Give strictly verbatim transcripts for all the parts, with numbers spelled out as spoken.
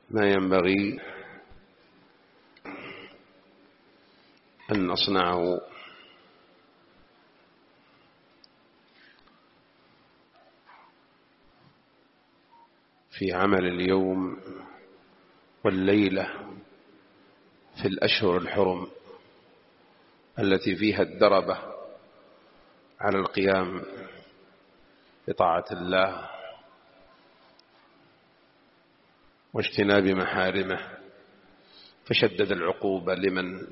ما ينبغي أن نصنعه في عمل اليوم والليلة في الأشهر الحرم التي فيها الدربة على القيام بطاعة الله واجتناب محارمه، فشدد العقوبة لمن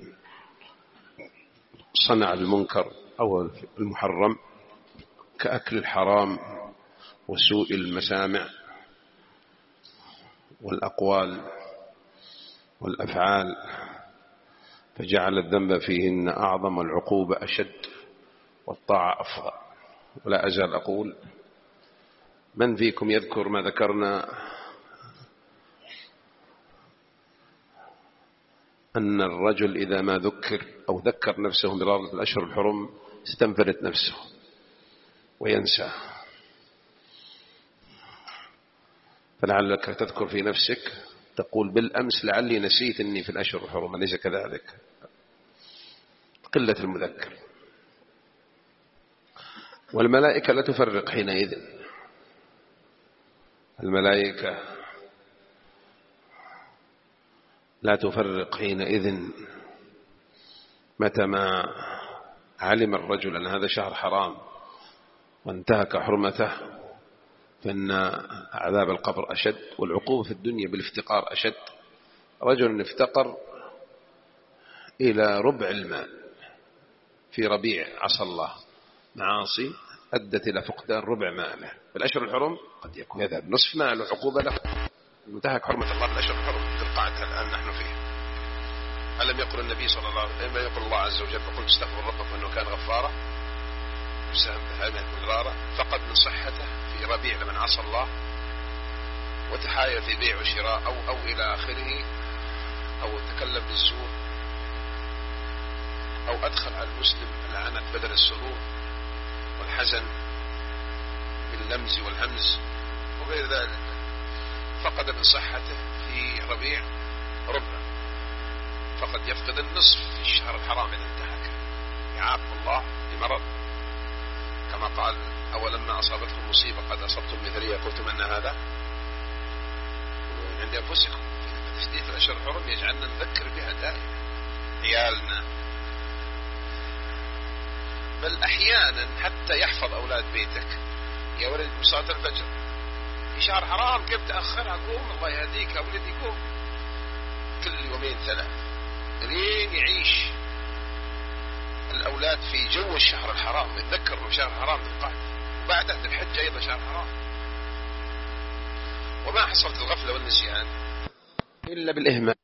صنع المنكر أو المحرم كأكل الحرام وسوء المسامع والأقوال والأفعال، فجعل الذنب فيهن أعظم والعقوبة أشد والطاعة أفضل. ولا أزال أقول: من فيكم يذكر ما ذكرنا أن الرجل إذا ما ذكر أو ذكر نفسه برابط الأشهر الحرم استنفرت نفسه وينسى؟ فلعلك تذكر في نفسك تقول: بالأمس لعلي نسيت أني في الأشهر الحرم، أليس كذلك؟ قلة المذكر. والملائكة لا تفرق حينئذ، الملائكة لا تفرق حينئذ متى ما علم الرجل أن هذا شهر حرام وانتهك حرمته، فإن عذاب القبر أشد والعقوبة في الدنيا بالافتقار أشد. رجل افتقر إلى ربع المال في ربيع عصى الله معاصي أدت إلى فقدان ربع ماله. في الأشهر الحرم قد يكون يذهب نصف ماله عقوبة له، انتهك حرمة الله في الأشهر الحرم في القاعدة الآن نحن فيه. ألم يقل النبي صلى الله عليه وسلم، يقول الله عز وجل: فقل استغفر ربكم إنه كان غفارا يسهم بحامة مدرارا، فقد من صحته في ربيع لمن عصى الله وتحايل في بيع وشراء أو, أو إلى آخره، أو تكلم بالزور، أو أدخل على المسلم العنت بدل السرور والحزن باللمز والهمز وغير ذلك، فقد من صحته في ربيع ربع، فقد يفقد النصف في الشهر الحرام إذا انتهك، يعاقب الله بمرض كما قال: أولما أصابتكم مصيبة قد أصبتم مثليها قلتم أن هذا عند أنفسكم. تشديد الأشهر الحرم يجعلنا نذكر بها دائما عيالنا، بل أحيانا حتى يحفظ أولاد بيتك: يا ولد بصلاة الفجر في شهر حرام كيف تأخرها؟ قوم الله يهديك يا ولدي، قوم. كل يومين ثلاث لين يعيش الأولاد في جو الشهر الحرام، يتذكر أنه شهر حرام في القعدة، وبعدها في الحج أيضا شهر حرام. وما حصلت الغفلة والنسيان إلا بالإهمال.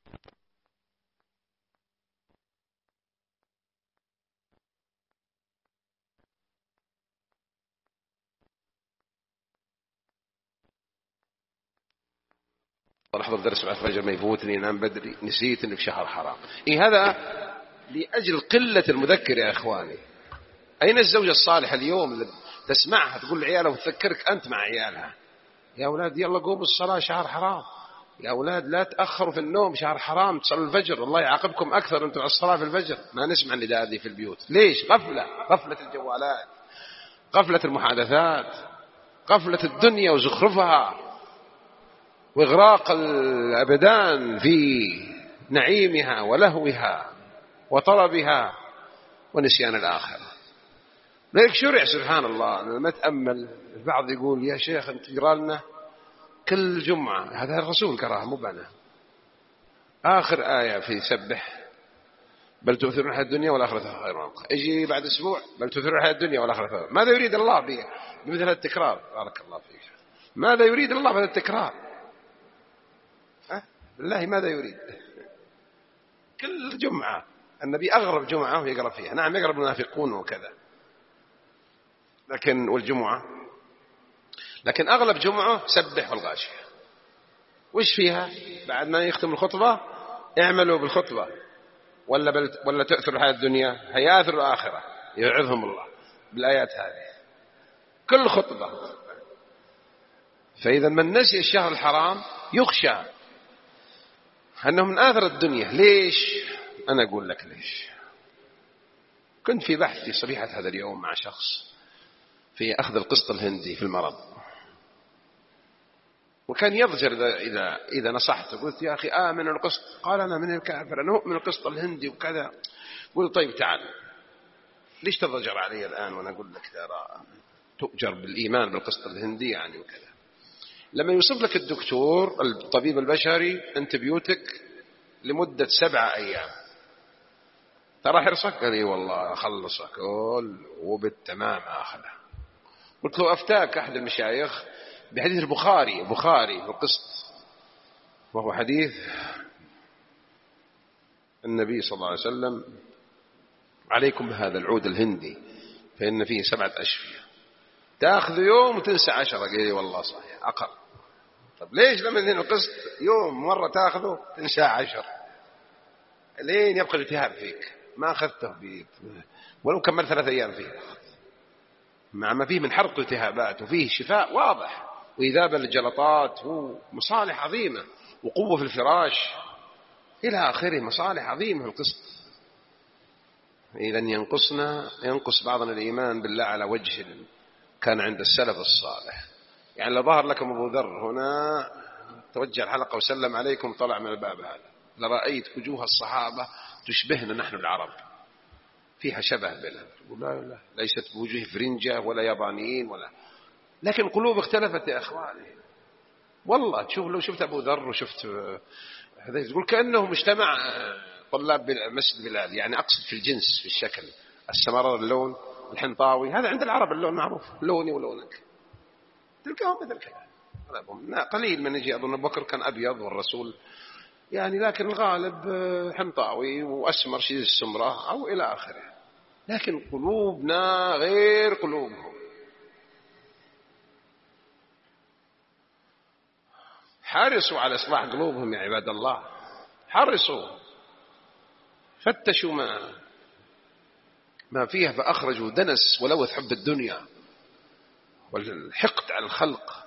أحضر درس بعد الفجر ما يفوتني، ينام بدري، نسيت أنه في شهر حرام. إيه هذا؟ لأجل قلة المذكر يا إخواني. أين الزوجة الصالحة اليوم اللي تسمعها تقول لعيالها وتذكرك أنت مع عيالها: يا أولاد يلا قوموا الصلاة شهر حرام، يا أولاد لا تأخروا في النوم شهر حرام، تصلوا الفجر الله يعاقبكم أكثر أنتم على الصلاة في الفجر. ما نسمع النداء هذه في البيوت. ليش؟ غفلة، غفلة الجوالات، غفلة المحادثات، غفلة الدنيا وزخرفها، وإغراق الأبدان في نعيمها ولهوها وطلبها ونسيان الآخرة. لذلك شرع سبحان الله لما تأمل البعض يقول: يا شيخ أنت تقرأ لنا كل جمعة، هذا الرسول قرأها مو بنا، آخر آية في سبح بل تؤثرون الحياة الدنيا والآخرة خير وأبقى، يجي بعد أسبوع بل تؤثرون الحياة الدنيا والآخرة خير. ماذا يريد الله بمثل هذا التكرار؟ بارك الله فيك. ماذا يريد الله بهذا التكرار؟ أه؟ بالله ماذا يريد؟ كل جمعة النبي أغرب جمعة يقرأ فيها، نعم يقرأ المنافقون وكذا، لكن والجمعة لكن أغلب جمعة سبح والغاشية. وش فيها؟ بعد ما يختم الخطبة: اعملوا بالخطبة ولا بل ولا تؤثر الحياة الدنيا هياثر الآخرة، يعظهم الله بالآيات هذه كل خطبة. فإذا من نسي الشهر الحرام يخشى أنه من آثر الدنيا. ليش؟ أنا أقول لك ليش. كنت في بحث في صبيحة هذا اليوم مع شخص في أخذ القسط الهندي في المرض، وكان يضجر إذا, إذا, إذا نصحته. قلت يا أخي آمن القسط. قال أنا من الكافر، أنا أؤمن القسط الهندي وكذا. قلت طيب تعال، ليش تضجر علي الآن وأنا أقول لك ترى تؤجر بالإيمان بالقسط الهندي يعني وكذا. لما يوصف لك الدكتور الطبيب البشري أنتبيوتك لمدة سبعة أيام، ترى حرصك؟ قال لي والله أخلصك كل وبالتمام أخذه. قلت له أفتاك أحد المشايخ بحديث البخاري البخاري بالقسط، وهو حديث النبي صلى الله عليه وسلم: عليكم بهذا العود الهندي فإن فيه سبعة أشفية، تأخذ يوم وتنسى عشرة. قال لي والله صحيح أقل. طب ليش لما يدين القسط يوم مرة تأخذه تنسى عشر لين يبقى الالتهاب فيك؟ ما أخذته بيت ولو كمل ثلاث أيام فيه، مع ما فيه من حرق التهابات وفيه شفاء واضح وإذابة للجلطات ومصالح عظيمة وقوة في الفراش إلى آخره، مصالح عظيمة في القسط. إذا ينقصنا ينقص بعضنا الإيمان بالله على وجه كان عند السلف الصالح. يعني لو ظهر لكم أبو ذر هنا توجه الحلقة وسلم عليكم طلع من الباب هذا لرأيت وجوه الصحابة تشبهنا نحن العرب، فيها شبه بنا. لا لا ليست بوجوه فرنجة ولا يابانيين ولا، لكن قلوب اختلفت يا أخواني. والله تشوف لو شفت أبو ذر وشفت هذا تقول كأنه مجتمع طلاب مسجد بلال، يعني أقصد في الجنس في الشكل، السمرار اللون، الحنطاوي، هذا عند العرب اللون معروف لوني ولونك، تلقاهم مثل كذا. قليل من يجي أظن بكر كان أبيض والرسول يعني، لكن الغالب حنطاوي وأسمر شيء السمرة أو إلى آخره. لكن قلوبنا غير قلوبهم. حرصوا على إصلاح قلوبهم يا عباد الله، حرصوا، فتشوا ما ما فيها فأخرجوا دنس ولوث حب الدنيا والحقد على الخلق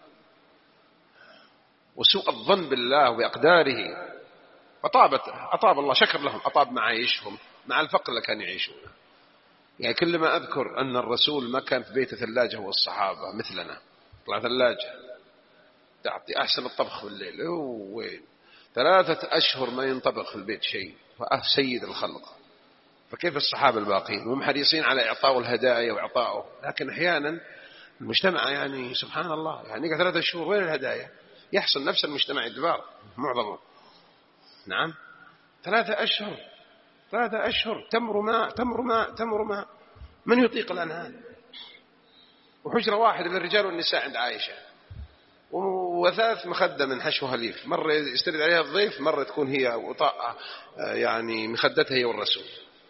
وسوء الظن بالله وبأقداره. أطابت أطاب الله، شكر لهم، أطاب معايشهم مع الفقر اللي كانوا يعيشونه. يعني كل ما أذكر أن الرسول ما كان في بيته ثلاجة هو الصحابة مثلنا، طلع ثلاجة تعطي أحسن الطبخ في الليل، وين ثلاثة أشهر ما ينطبخ في البيت شيء، فسيد الخلق. فكيف الصحابة الباقين هم حريصين على إعطاء الهدايا وإعطائه، لكن أحيانا المجتمع يعني سبحان الله يعني ثلاثة شهور وين الهدايا؟ يحصل نفس المجتمع الدبار معظمه. نعم ثلاثة أشهر ثلاثة أشهر تمر ماء تمر ماء تمر ماء، من يطيق الآن هذا؟ وحجرة واحدة للرجال والنساء عند عائشة، وثلاث مخدة من حشو هليف، مرة يستند عليها الضيف، مرة تكون هي وطاء يعني مخدتها هي والرسول.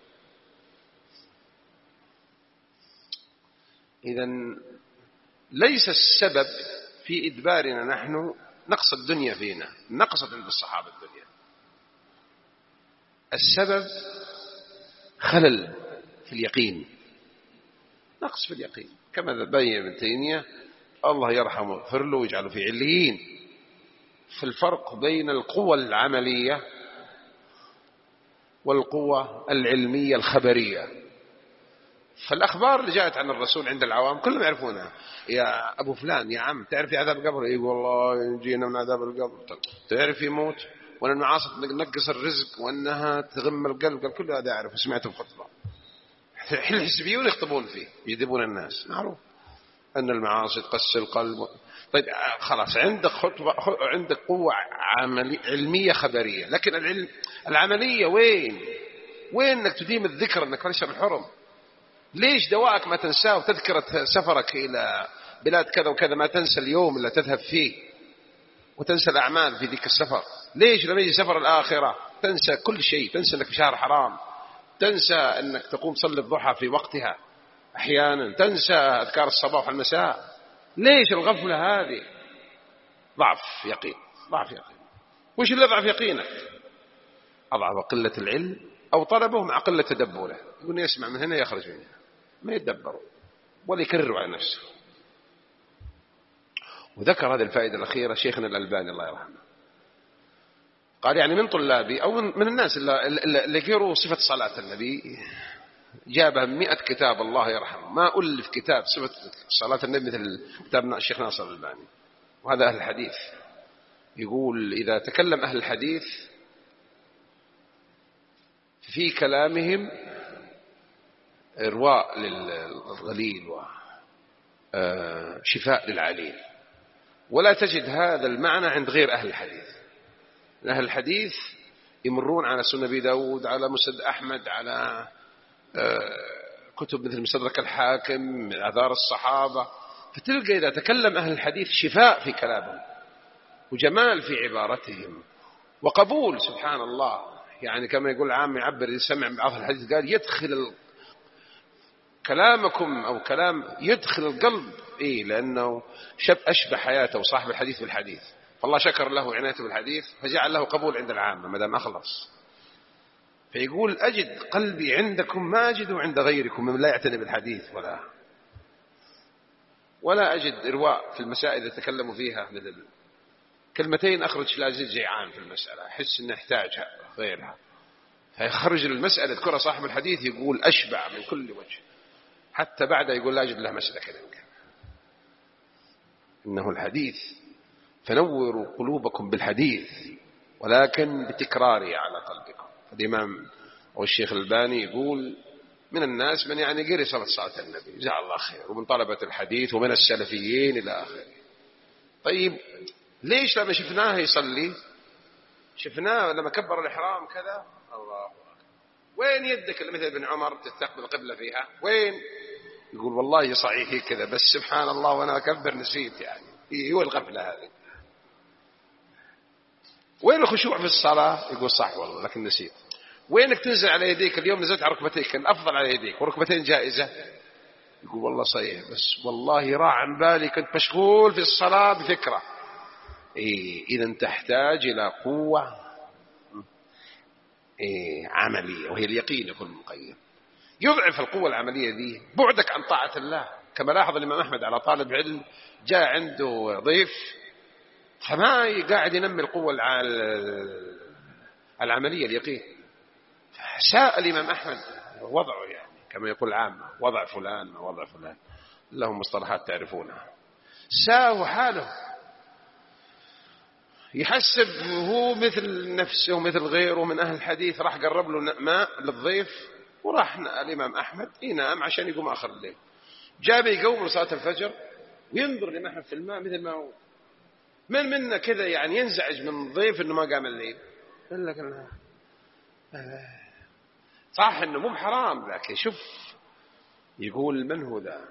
إذن ليس السبب في إدبارنا نحن نقص الدنيا فينا، نقصت عند الصحابة الدنيا. السبب خلل في اليقين، نقص في اليقين، كما بين ابن تيمية الله يرحمه ويغفر له ويجعله في عليين، في الفرق بين القوة العملية والقوة العلمية الخبرية. فالأخبار اللي جاءت عن الرسول عند العوام كلهم يعرفونها. يا أبو فلان يا عم تعرف عذاب القبر؟ يقول والله جينا من عذاب القبر. تعرف يموت وأن المعاصي تنقص الرزق وأنها تغم القلب؟ قال كل هذا أعرف وسمعته في خطبة. الحزبيون يخطبون فيه يذبون الناس، معروف أن المعاصي تقسي القلب. طيب خلاص عندك خطبة، عندك قوة عملية علمية خبرية، لكن العلم العملية وين؟ وين أنك تديم الذكر أنك ليس بالحرم؟ ليش دوائك ما تنساه وتذكرة سفرك إلى بلاد كذا وكذا ما تنسى اليوم اللي تذهب فيه وتنسى الأعمال في ذيك السفر؟ ليش لما يجي سفر الآخرة تنسى كل شيء؟ تنسى أنك في شهر حرام، تنسى أنك تقوم تصلي الضحى في وقتها، أحيانا تنسى أذكار الصباح والمساء. ليش الغفلة هذه؟ ضعف يقين، ضعف يقين. وش اللي ضعف يقينك؟ أضعف قلة العلم أو طلبه مع قلة تدبره. يقول يسمع من هنا يخرج من هنا، ما يتدبروا ولا يكرروا على نفسه. وذكر هذه الفائدة الأخيرة شيخنا الألباني الله يرحمه، قال يعني من طلابي أو من الناس اللي يقروا صفة صلاة النبي جابها مئة كتاب الله يرحمه ما ألف كتاب صفة صلاة النبي مثل كتابنا الشيخ ناصر الألباني. وهذا أهل الحديث. يقول إذا تكلم أهل الحديث في كلامهم إرواء للغليل وشفاء للعليل، ولا تجد هذا المعنى عند غير أهل الحديث. أهل الحديث يمرون على سنن أبي داود، على مسند أحمد، على كتب مثل مستدرك الحاكم، آثار الصحابة، فتلقى إذا تكلم أهل الحديث شفاء في كلامهم وجمال في عبارتهم وقبول. سبحان الله، يعني كما يقول عام يعبر يسمع بعض الحديث قال يدخل كلامكم أو كلام يدخل القلب، إيه لأنه شب أشبه حياته وصاحب الحديث بالحديث، فالله شكر له عنايته بالحديث فجعل له قبول عند العامة ما دام أخلص. فيقول أجد قلبي عندكم ما أجده عند غيركم من لا يعتني بالحديث ولا ولا أجد إرواء في المسائل اللي تكلموا فيها مثل كلمتين أخرج لا زيد جيعان في المسألة، أحس أن يحتاجها غيرها، فيخرج المسألة يذكرها صاحب الحديث يقول أشبع من كل وجه، حتى بعد يقول لا أجد لها مسألة كذا. إنه الحديث فنوروا قلوبكم بالحديث ولكن بتكراره على قلبكم. الإمام أو الشيخ الألباني يقول من الناس من يعني قري صلاة صلاة النبي جزاه الله خير، ومن طلبة الحديث ومن السلفيين إلى آخره. طيب ليش لما شفناه يصلي شفناه لما كبر الإحرام كذا الله أكبر، وين يدك اللي مثل ابن عمر تستقبل القبلة فيها وين؟ يقول والله صحيح كذا بس سبحان الله وأنا أكبر نسيت، يعني هو الغفلة هذه. وين الخشوع في الصلاة؟ يقول صح والله لكن نسيت. وينك تنزل على يديك اليوم نزلت على ركبتيك كان أفضل على يديك وركبتين جائزة؟ يقول والله صحيح بس والله راح عن بالي كنت مشغول في الصلاة بفكرة. إيه إذا تحتاج إلى قوة إيه عملية وهي اليقين. يكون مقيم يضعف القوة العملية ذي بعدك عن طاعة الله. كما لاحظ الإمام أحمد على طالب علم جاء عنده ضيف فما قاعد ينمي القوة العملية اليقين، ساء الإمام أحمد وضعه، يعني كما يقول عامة وضع فلان وضع فلان لهم مصطلحات تعرفونها. ساء حاله يحسب هو مثل نفسه ومثل غيره من أهل الحديث، راح قرب له ماء للضيف وراح الإمام أحمد ينام عشان يقوم آخر الليل. جاب يقوم لصلاة الفجر وينظر الإمام أحمد في الماء مثل ما هو. من منا كذا يعني ينزعج من الضيف إنه ما قام الليل؟ قال لك أنا صح إنه مو بحرام لكن شوف يقول من هو ذا.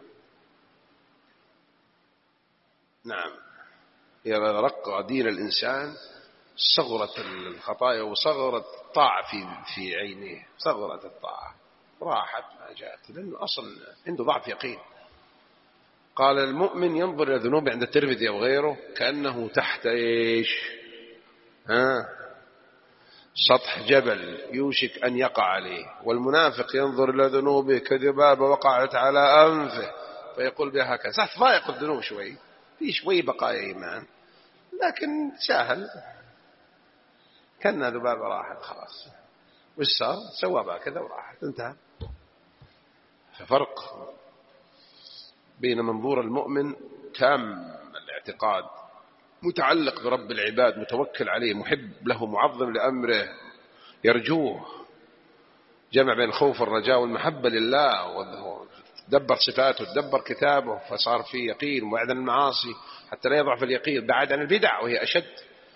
نعم يرق دين الإنسان صغرة الخطايا وصغرة الطاعة في في عينيه، صغرة الطاعة راحت ما جاءت لأنه أصلا عنده ضعف يقين. قال المؤمن ينظر إلى ذنوبه عند الترمذي أو غيره كأنه تحت إيش ها سطح جبل يوشك أن يقع عليه، والمنافق ينظر إلى ذنوبه كذبابة وقعت على أنفه فيقول بها هكذا. صح ضايق الذنوب شوي في شوي بقايا إيمان لكن سهل كأنها ذبابة راحت خلاص وش صار سوى بها كذا وراحت انتهى. ففرق بين منظور المؤمن تام الاعتقاد متعلق برب العباد متوكل عليه محب له معظم لأمره يرجوه، جمع بين الخوف والرجاء والمحبة لله ودبر صفاته ودبر كتابه فصار فيه يقين وبعد عن المعاصي حتى لا يضعف اليقين، بعد عن البدع وهي أشد.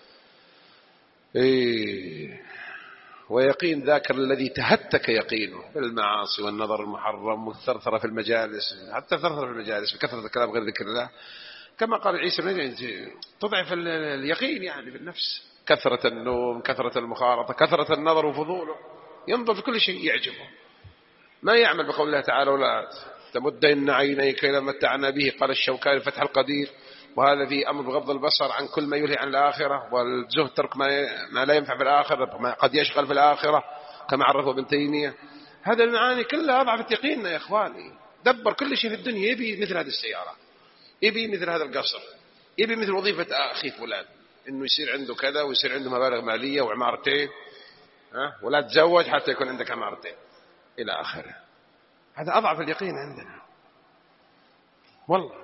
إيه ويقين ذاكر الذي تهتك يقينه بالمعاصي والنظر المحرم والثرثرة في المجالس، حتى الثرثرة في المجالس بكثرة الكلام غير ذكر الله كما قال عيسى بن مريم تضعف اليقين يعني بالنفس، كثرة النوم كثرة المخالطة كثرة النظر وفضوله، ينظر في كل شيء يعجبه ما يعمل بقول الله تعالى ولا تمدن عينيك إلى ما متعنا به. قال الشوكاني فتح القدير وهذا فيه أمر بغض البصر عن كل ما يلهي عن الآخرة، والزهد ترك ما لا ينفع في الآخرة ما قد يشغل في الآخرة كما عرفه ابن تيمية. هذا المعاني كلها أضعفت يقيننا يا إخواني. دبر كل شيء في الدنيا يبي مثل هذه السيارة، يبي مثل هذا القصر، يبي مثل وظيفة أخي فلان، إنه يصير عنده كذا ويصير عنده مبالغ مالية وعمارتين، ها، ولا تزوج حتى يكون عندك عمارتين إلى آخره. هذا أضعف اليقين عندنا والله.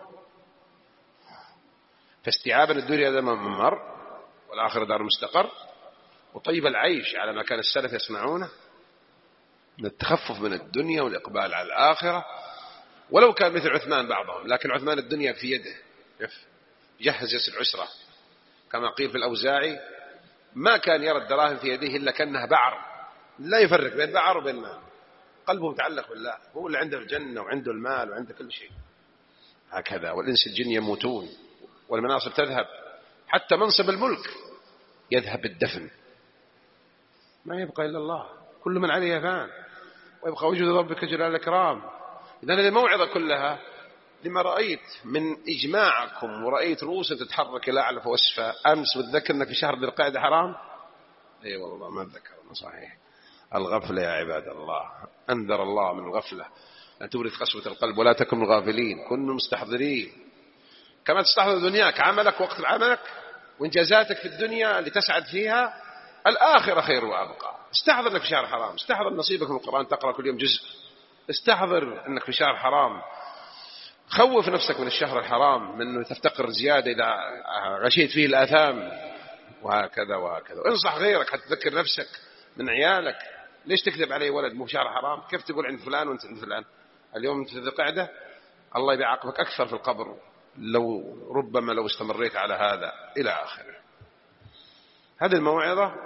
فاستيعابا الدنيا هذا ممر والآخرة دار مستقر، وطيب العيش على ما كان السلف يصنعونه من التخفف من الدنيا والإقبال على الآخرة. ولو كان مثل عثمان بعضهم، لكن عثمان الدنيا في يده، يجهز يسر عسرة كما قيل في الأوزاعي، ما كان يرى الدراهم في يده إلا كأنها بعر، لا يفرق بين بعر وبين مال، قلبه متعلق بالله، هو اللي عنده الجنة وعنده المال وعنده كل شيء. هكذا. والإنس الجن يموتون والمناصب تذهب، حتى منصب الملك يذهب بالدفن، ما يبقى إلا الله، كل من عليها فان ويبقى وجود ربك جل الإكرام. إذن هذه الموعظة كلها لما رأيت من إجماعكم، ورأيت رؤوسا تتحرك إلى أعلى وأسفل. أمس وتذكر أنك في شهر ذي القعدة حرام؟ أي أيوة والله ما أتذكر. صحيح، الغفلة يا عباد الله، أنذر الله من الغفلة أن تورث قسوة القلب، ولا تكن من الغافلين، كن مستحضرين. كما تستحضر دنياك، عملك وقت عملك وإنجازاتك في الدنيا اللي تسعد فيها، الآخرة خير وأبقى. استحضر أنك في شهر حرام، استحضر نصيبك من القرآن، تقرأ كل يوم جزء، استحضر أنك في شهر حرام، خوف نفسك من الشهر الحرام، من أنه تفتقر زيادة إذا غشيت فيه الآثام، وهكذا وهكذا. انصح غيرك حتى تذكر نفسك من عيالك. ليش تكذب عليه ولد مو شهر حرام؟ كيف تقول عند فلان وانت عند فلان؟ اليوم انت في ذي القعدة، الله يعاقبك أكثر في القبر لو ربما لو استمريت على هذا إلى آخره. هذه الموعظة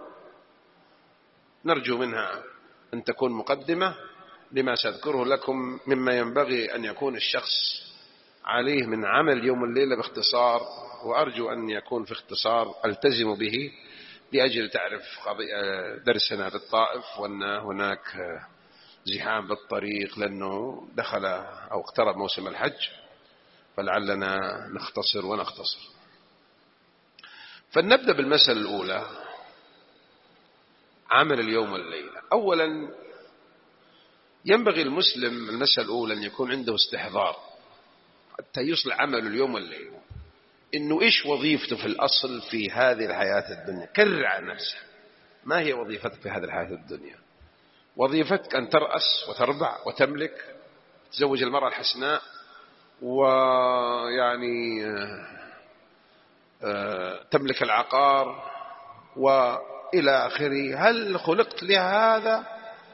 نرجو منها أن تكون مقدمة لما سأذكره لكم مما ينبغي أن يكون الشخص عليه من عمل يوم الليلة باختصار، وأرجو أن يكون في اختصار ألتزم به لأجل تعرف درسنا في الطائف، وأن هناك زحام بالطريق لأنه دخل أو اقترب موسم الحج، فلعلنا نختصر ونختصر. فلنبدأ بالمسألة الأولى، عمل اليوم والليلة. أولا ينبغي المسلم المسألة الأولى أن يكون عنده استحضار حتى يصل عمل اليوم والليلة، إنه إيش وظيفته في الأصل في هذه الحياة الدنيا. كرر على نفسه، ما هي وظيفتك في هذه الحياة الدنيا؟ وظيفتك أن ترأس وتربع وتملك، تزوج المرأة الحسناء، ويعني تملك العقار وإلى آخره. هل خلقت لهذا؟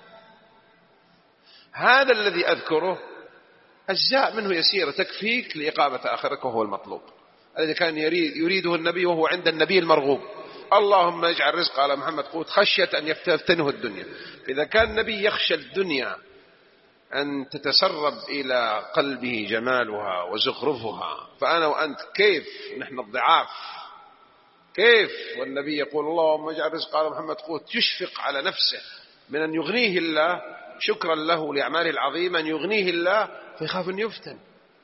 هذا الذي أذكره أجزاء منه يسيرة تكفيك لإقامة آخرك، وهو المطلوب الذي كان يريد يريده النبي، وهو عند النبي المرغوب. اللهم اجعل رزق على محمد قوت خشية أن يفتنه الدنيا. إذا كان النبي يخشى الدنيا أن تتسرب إلى قلبه جمالها وزخرفها، فأنا وأنت كيف؟ نحن الضعاف كيف؟ والنبي يقول اللهم اجعل رزق على محمد قوت، يشفق على نفسه من أن يغنيه الله شكرا له لأعماله العظيمة، أن يغنيه الله فيخاف أن يفتن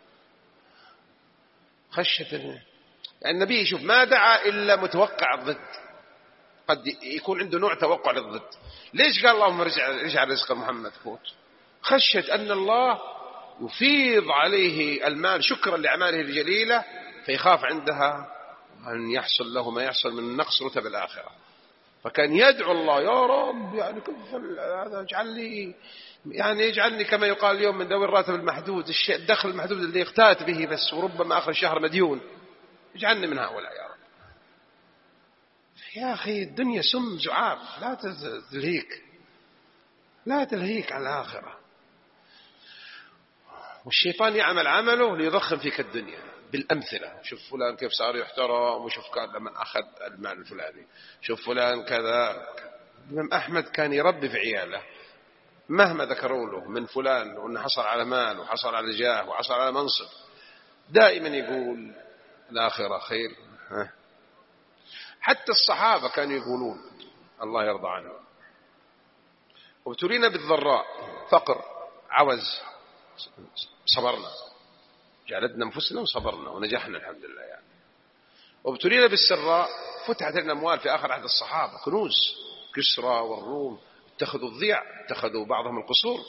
خشية. يعني النبي شوف ما دعا إلا متوقع الضد، قد يكون عنده نوع توقع للضد. ليش قال اللهم اجعل رزق محمد قوت؟ خشية أن الله يفيض عليه المال شكرا لأعماله الجليلة، فيخاف عندها أن يحصل له ما يحصل من نقص رتب الآخرة. فكان يدعو الله يا رب يعني هذا اجعل لي، يعني يجعلني كما يقال اليوم من ذوي الراتب المحدود، الشيء الدخل المحدود اللي يختات به بس، وربما آخر الشهر مديون، اجعلني من هؤلاء يا رب. يا أخي الدنيا سم زعاف، لا تلهيك لا تلهيك عن الآخرة. والشيطان يعمل عمله ليضخم فيك الدنيا بالأمثلة. شوف فلان كيف صار يحترم، وشوف كان لما أخذ المال الفلاني، شوف فلان كذا. الإمام أحمد كان يربي في عياله مهما ذكروا له من فلان وأنه حصل على مال وحصل على جاه وحصل على منصب، دائما يقول الآخرة خير. حتى الصحابة كانوا يقولون الله يرضى عنهم وابتلينا بالضراء فقر عوز صبرنا، جعلتنا انفسنا وصبرنا ونجحنا الحمد لله يعني. وابتلينا بالسراء فتحت لنا اموال في اخر عهد الصحابه، كنوز كسرى والروم اتخذوا الضياع، اتخذوا بعضهم القصور،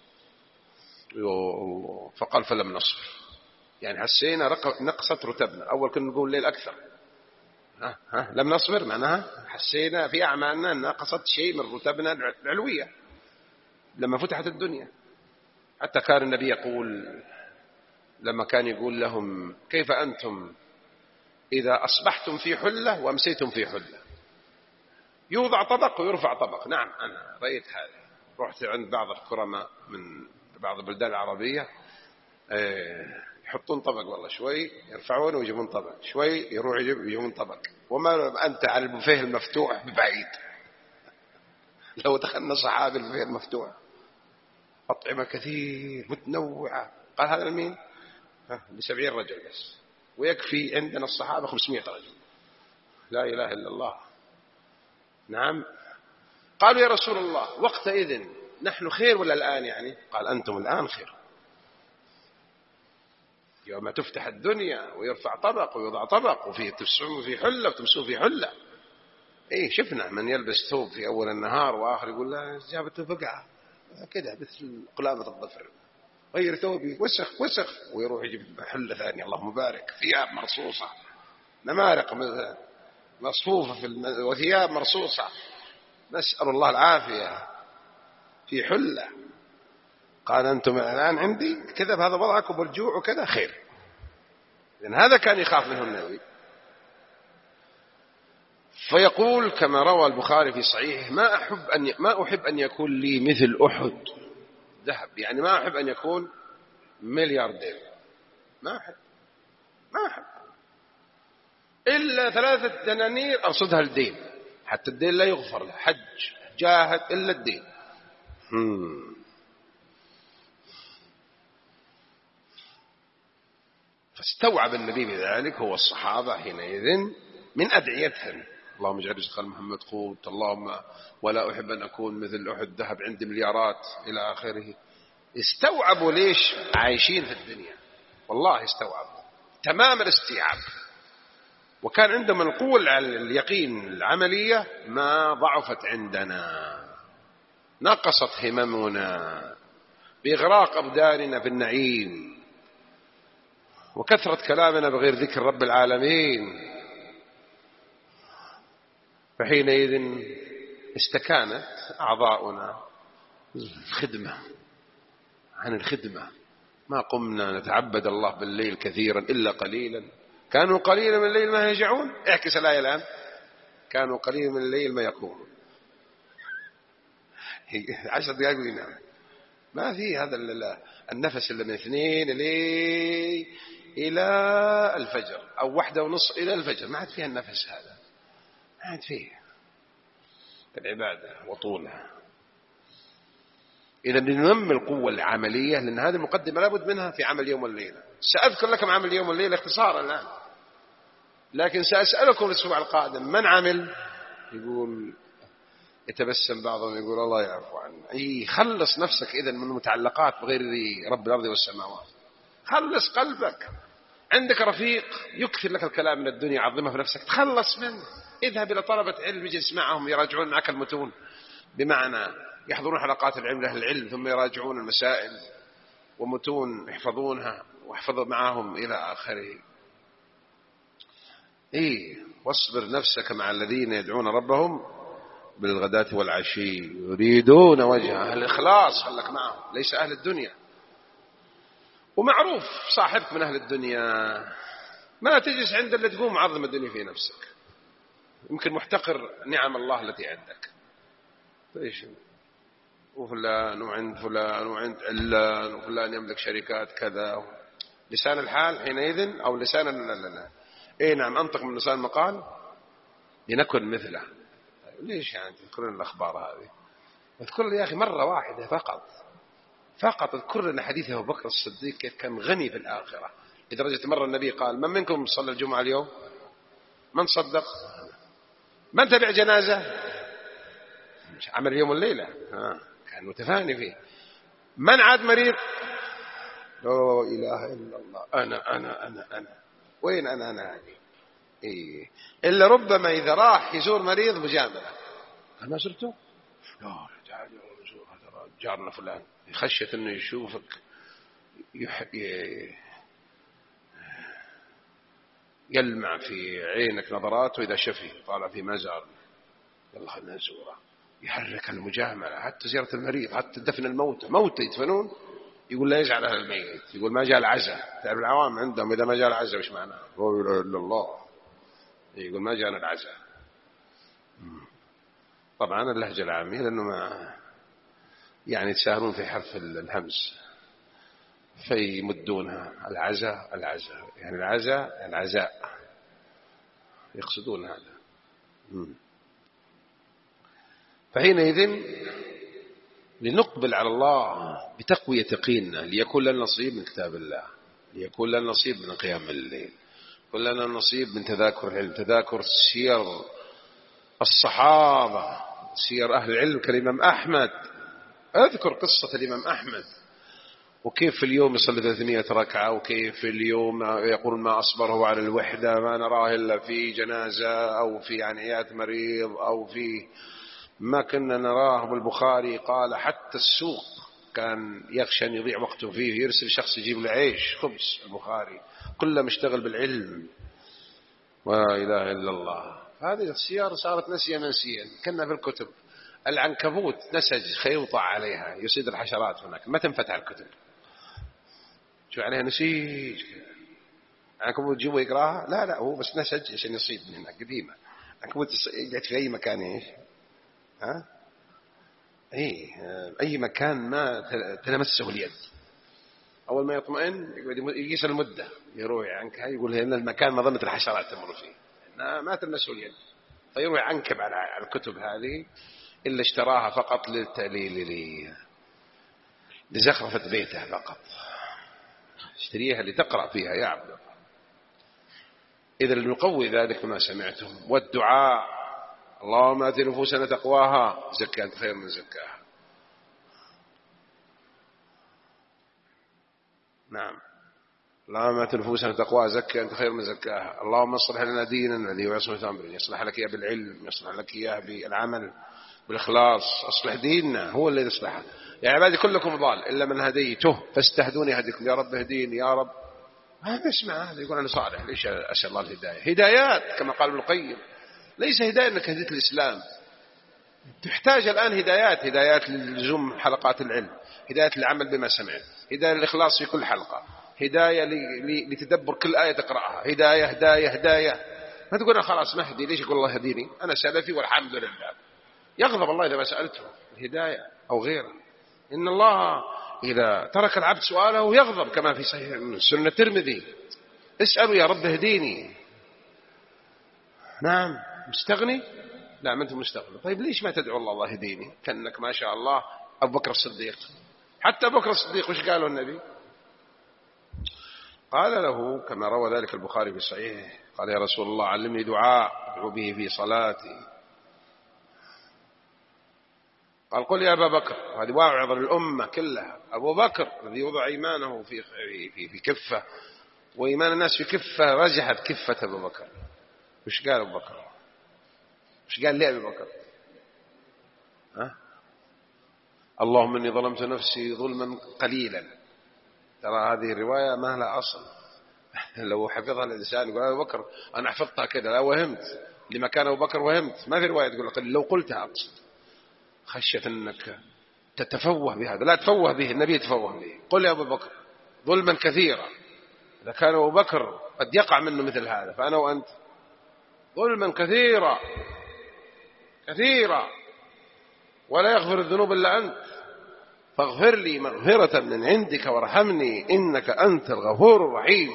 فقال فلم نصبر. يعني حسينا نقصت رتبنا. اول كنا نقول الليل اكثر، ها ها لم نصبر معناها حسينا في أعمالنا أنها قصدت شيء من رتبنا العلوية لما فتحت الدنيا. حتى كان النبي يقول لما كان يقول لهم كيف أنتم إذا أصبحتم في حلة وأمسيتم في حلة، يوضع طبق ويرفع طبق. نعم أنا رأيت هذا، رحت عند بعض الكرماء من بعض البلدان العربية يحطون طبق والله شوي يرفعونه ويجيبون طبق، شوي يروح يجيب يجيبون طبق، وما أنت على البوفيه المفتوح ببعيد. لو دخلنا صحابي البوفيه المفتوح أطعمة كثير متنوعة، قال هذا لمين؟ لسبعين رجل بس، ويكفي عندنا الصحابة خمسمائة رجل. لا إله إلا الله. نعم. قالوا يا رسول الله وقتئذ نحن خير ولا الآن يعني؟ قال أنتم الآن خير. يوم تفتح الدنيا ويرفع طبق ويوضع طبق وفيه تمسون في حلة وتمسون في حلة. إيه شفنا من يلبس ثوب في أول النهار وآخر يقول لا جابته بقعة كده مثل قلامة الظفر، غير ثوبي وسخ وسخ، ويروح يجيب حلة ثانية اللهم بارك، ثياب مرصوصة، نمارق مصفوفة في الم... وثياب مرصوصة، نسأل الله العافية في حلة. قال أنتم الآن عندي كذا بهذا وضعكم والجوع وكذا خير. لأن هذا كان يخاف منه النبي. فيقول كما روى البخاري في صحيحه ما أحب أن ي... ما أحب أن يكون لي مثل أحد ذهب، يعني ما أحب أن يكون ملياردير، ما أحب ما أحب إلا ثلاثة دنانير أرصدها الدين، حتى الدين لا يغفر له، حج جاهد إلا الدين. هم. فاستوعب النبي بذلك هو الصحابة حينئذ من أدعيتهم اللهم اجعل رزق محمد قوت، اللهم ولا أحب أن أكون مثل أحد ذهب عندي مليارات إلى آخره. استوعبوا ليش عايشين في الدنيا، والله استوعبوا تمام الاستيعاب، وكان عندهم القوة على اليقين العملية ما ضعفت عندنا، نقصت هممنا بإغراق أبداننا في النعيم وكثرة كلامنا بغير ذكر رب العالمين. فحينئذ استكانت أعضاؤنا الخدمة عن الخدمة، ما قمنا نتعبد الله بالليل كثيرا إلا قليلا، كانوا قليلا من الليل ما يهجعون. اعكس الآية الآن، كانوا قليلا من الليل ما يقومون. عشر دقائق وينام، ما في هذا النفس إلا من اثنين إلى إلى الفجر أو واحدة ونص إلى الفجر، ما عاد فيها النفس هذا، ما عاد فيه العبادة وطولها. إذا ننمي القوة العملية، لأن هذه المقدمة لابد منها في عمل يوم والليلة. سأذكر لكم عمل يوم والليلة اختصارا الآن، لكن سأسألكم الأسبوع القادم من عمل؟ يقول يتبسم بعضهم يقول الله يعفو عنه. أي خلص نفسك إذن من المتعلقات بغير رب الأرض والسماوات، خلص قلبك. عندك رفيق يكثر لك الكلام من الدنيا عظمه في نفسك، تخلص منه، اذهب إلى طلبة علم اجلس معهم يراجعون معك المتون، بمعنى يحضرون حلقات العلم لأهل العلم ثم يراجعون المسائل ومتون يحفظونها واحفظوا معهم إلى آخره. إيه واصبر نفسك مع الذين يدعون ربهم بالغداة والعشي يريدون وجهه، الإخلاص خلك معهم ليس أهل الدنيا. ومعروف صاحبك من أهل الدنيا ما تجلس عند اللي تقوم معظم الدنيا في نفسك، يمكن محتقر نعم الله التي عندك. ليش وفلان وعند فلان وعند علان وفلان يملك شركات كذا، لسان الحال حينئذ أو لسان لا لا لا إيه نعم أنطق من لسان المقال لنكن مثله. ليش يعني تذكرون الأخبار هذه؟ اذكر لي يا أخي مرة واحدة فقط فقط اذكر لنا حديث أبو بكر الصديق كيف كان غني في الآخرة، لدرجة مرة النبي قال من منكم صلى الجمعة اليوم؟ من صدق؟ من تبع جنازة؟ عمل اليوم والليلة ها. كان متفاني فيه. من عاد مريض؟ لا إله إلا الله أنا أنا أنا أنا وين أنا أنا هذه إيه. إلا ربما إذا راح يزور مريض مجاملة، قال ما زرته؟ لا تعال نزور هذا جارنا فلان، خشية إنه يشوفك يح... ي... يلمع في عينك نظرات، وإذا شفي طالع في مزار يلا خلنا نزوره. يحرك المجاملة، حتى زيارة المريض، حتى دفن الموتى، موتى يدفنون يقول لا يزعل أهل الميت، يقول ما جاء العزاء. تعرف العوام عندهم إذا ما جاء العزاء وش معناه؟ لا إله إلا الله، يقول ما جاءنا العزاء. طبعا اللهجة العامية لأنه ما يعني يتساهلون في حرف الهمز فيمدونها العزاء العزاء، يعني العزاء العزاء يقصدون هذا. فحينئذ لنقبل على الله بتقوية يقيننا، ليكون لنا نصيب من كتاب الله، ليكون لنا نصيب من قيام الليل، يكون لنا نصيب من تذاكر العلم، تذاكر سير الصحابة، سير أهل العلم كالإمام أحمد. أذكر قصة الإمام أحمد وكيف في اليوم يصلي ثلاثمائة ركعة، وكيف في اليوم يقول ما أصبره على الوحدة ما نراه إلا في جنازة أو في عناية مريض أو في ما كنا نراه. بالبخاري قال حتى السوق كان يخشى أن يضيع وقته فيه، يرسل شخص يجيب له عيش خبز. البخاري كله مشتغل بالعلم، ولا إله إلا الله. هذه السيارة صارت نسيا منسيا، كنا في الكتب. العنكبوت نسج خيوطة عليها يصيد الحشرات هناك، ما تنفتح الكتب، شو عليها نسيج. عنكبوت تجيبه يقراها؟ لا لا، هو بس نسج عشان يصيد من هناك. قديمة عنكبوت يقعد في أي مكان إيش ها أي أي مكان ما تلمسه اليد، أول ما يطمئن يقيس المدة يروح عنك، يقول هنا المكان مظنة الحشرات تمر فيه ما تلمسه اليد، فيروح عنكب على الكتب هذه إلا اشتراها فقط للتأليل لزخرفة بيته فقط، اشتريها لتقرأ فيها يا عبد الله. إذا نقوي ذلك ما سمعتم. والدعاء اللهم آت نفوسنا تقواها زكها أنت خير من زكاها. نعم، اللهم آت نفوسنا تقواها زكها أنت خير من زكاها. اللهم اصلح لنا ديننا الذي هو عصمة أمرنا، يصلح لك إياه بالعلم، يصلح لك إياه بالعمل بالإخلاص. أصلح ديننا هو الذي يصلحه. يا عبادي كلكم ضال إلا من هديته فاستهدوني هديكم، يا رب اهديني يا رب. ما بيسمع هذا يقول أنا صالح، ليش أسأل الله الهداية؟ هدايات كما قال ابن القيم، ليس هداية أنك هديت الإسلام. تحتاج الآن هدايات، هدايات للزوم حلقات العلم، هداية للعمل بما سمعت، هداية للإخلاص في كل حلقة، هداية لتدبر كل آية تقرأها، هداية هداية هداية. ما تقول أنا خلاص ما هدي، ليش يقول الله هديني أنا سلفي والحمد لله. يغضب الله إذا ما سألته الهداية أو غيره. إن الله إذا ترك العبد سؤاله يغضب كما في صحيح سنة الترمذي، اسألوا يا رب اهديني. نعم مستغني؟ لا ما أنت مستغني. طيب ليش ما تدعو الله الله يهديني؟ كأنك ما شاء الله أبو بكر الصديق. حتى أبو بكر الصديق وش قاله النبي؟ قال له كما روى ذلك البخاري في صحيح، قال يا رسول الله علمني دعاء أدعو به في صلاتي. قال قل يا أبا بكر، وهذه واعظ للأمة كلها. أبو بكر الذي يوضع إيمانه في في في كفة وإيمان الناس في كفة، رجحت كفة أبو بكر. وش قال أبو بكر؟ وش قال لي أبو بكر؟ ها؟ اللهم إني ظلمت نفسي ظلما قليلا. ترى هذه الرواية ما لها أصل. لو حفظها الإنسان يقول أبو بكر أنا حفظتها كذا، لا وهمت لما كان أبو بكر وهمت. ما في رواية تقول لو قلتها أقصد، خشية أنك تتفوه بهذا. لا تفوه به، النبي يتفوه به. قل يا أبو بكر ظلما كثيرا. إذا كان أبو بكر قد يقع منه مثل هذا، فأنا وأنت ظلما كثيرا كثيرا ولا يغفر الذنوب إلا أنت، فاغفر لي مغفرة من عندك وارحمني إنك أنت الغفور الرحيم.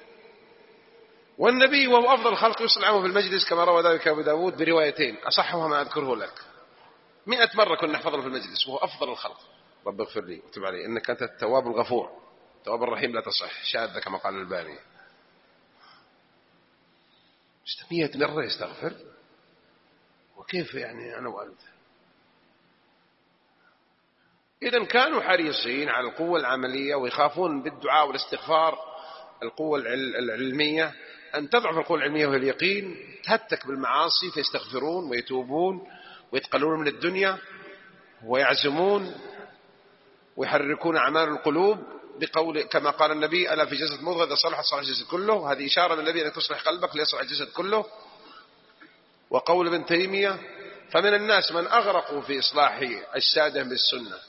والنبي وهو أفضل الخلق يصلى عنه في المجلس كما روى ذلك أبو داود بروايتين أصحها ما أذكره لك. مئة مرة كنا نحفظه في المجلس وهو أفضل الخلق. رب اغفر لي وتب علي إنك أنت التواب الغفور. التواب الرحيم لا تصح، شاذ كما قال الباني. مئة مرة يستغفر، وكيف يعني أنا وأنت؟ إذن كانوا حريصين على القوة العملية ويخافون بالدعاء والاستغفار. القوة العلمية أن تضعف القوة العلمية وهي اليقين، تهتك بالمعاصي فيستغفرون ويتوبون ويتقلون من الدنيا ويعزمون ويحركون أعمال القلوب بقول كما قال النبي: ألا في جسد مضغة إذا صلحت صلح الجسد كله. هذه إشارة من النبي أن تصلح قلبك ليصلح الجسد كله. وقول ابن تيمية: فمن الناس من أغرقوا في إصلاح أجسادهم بالسنة،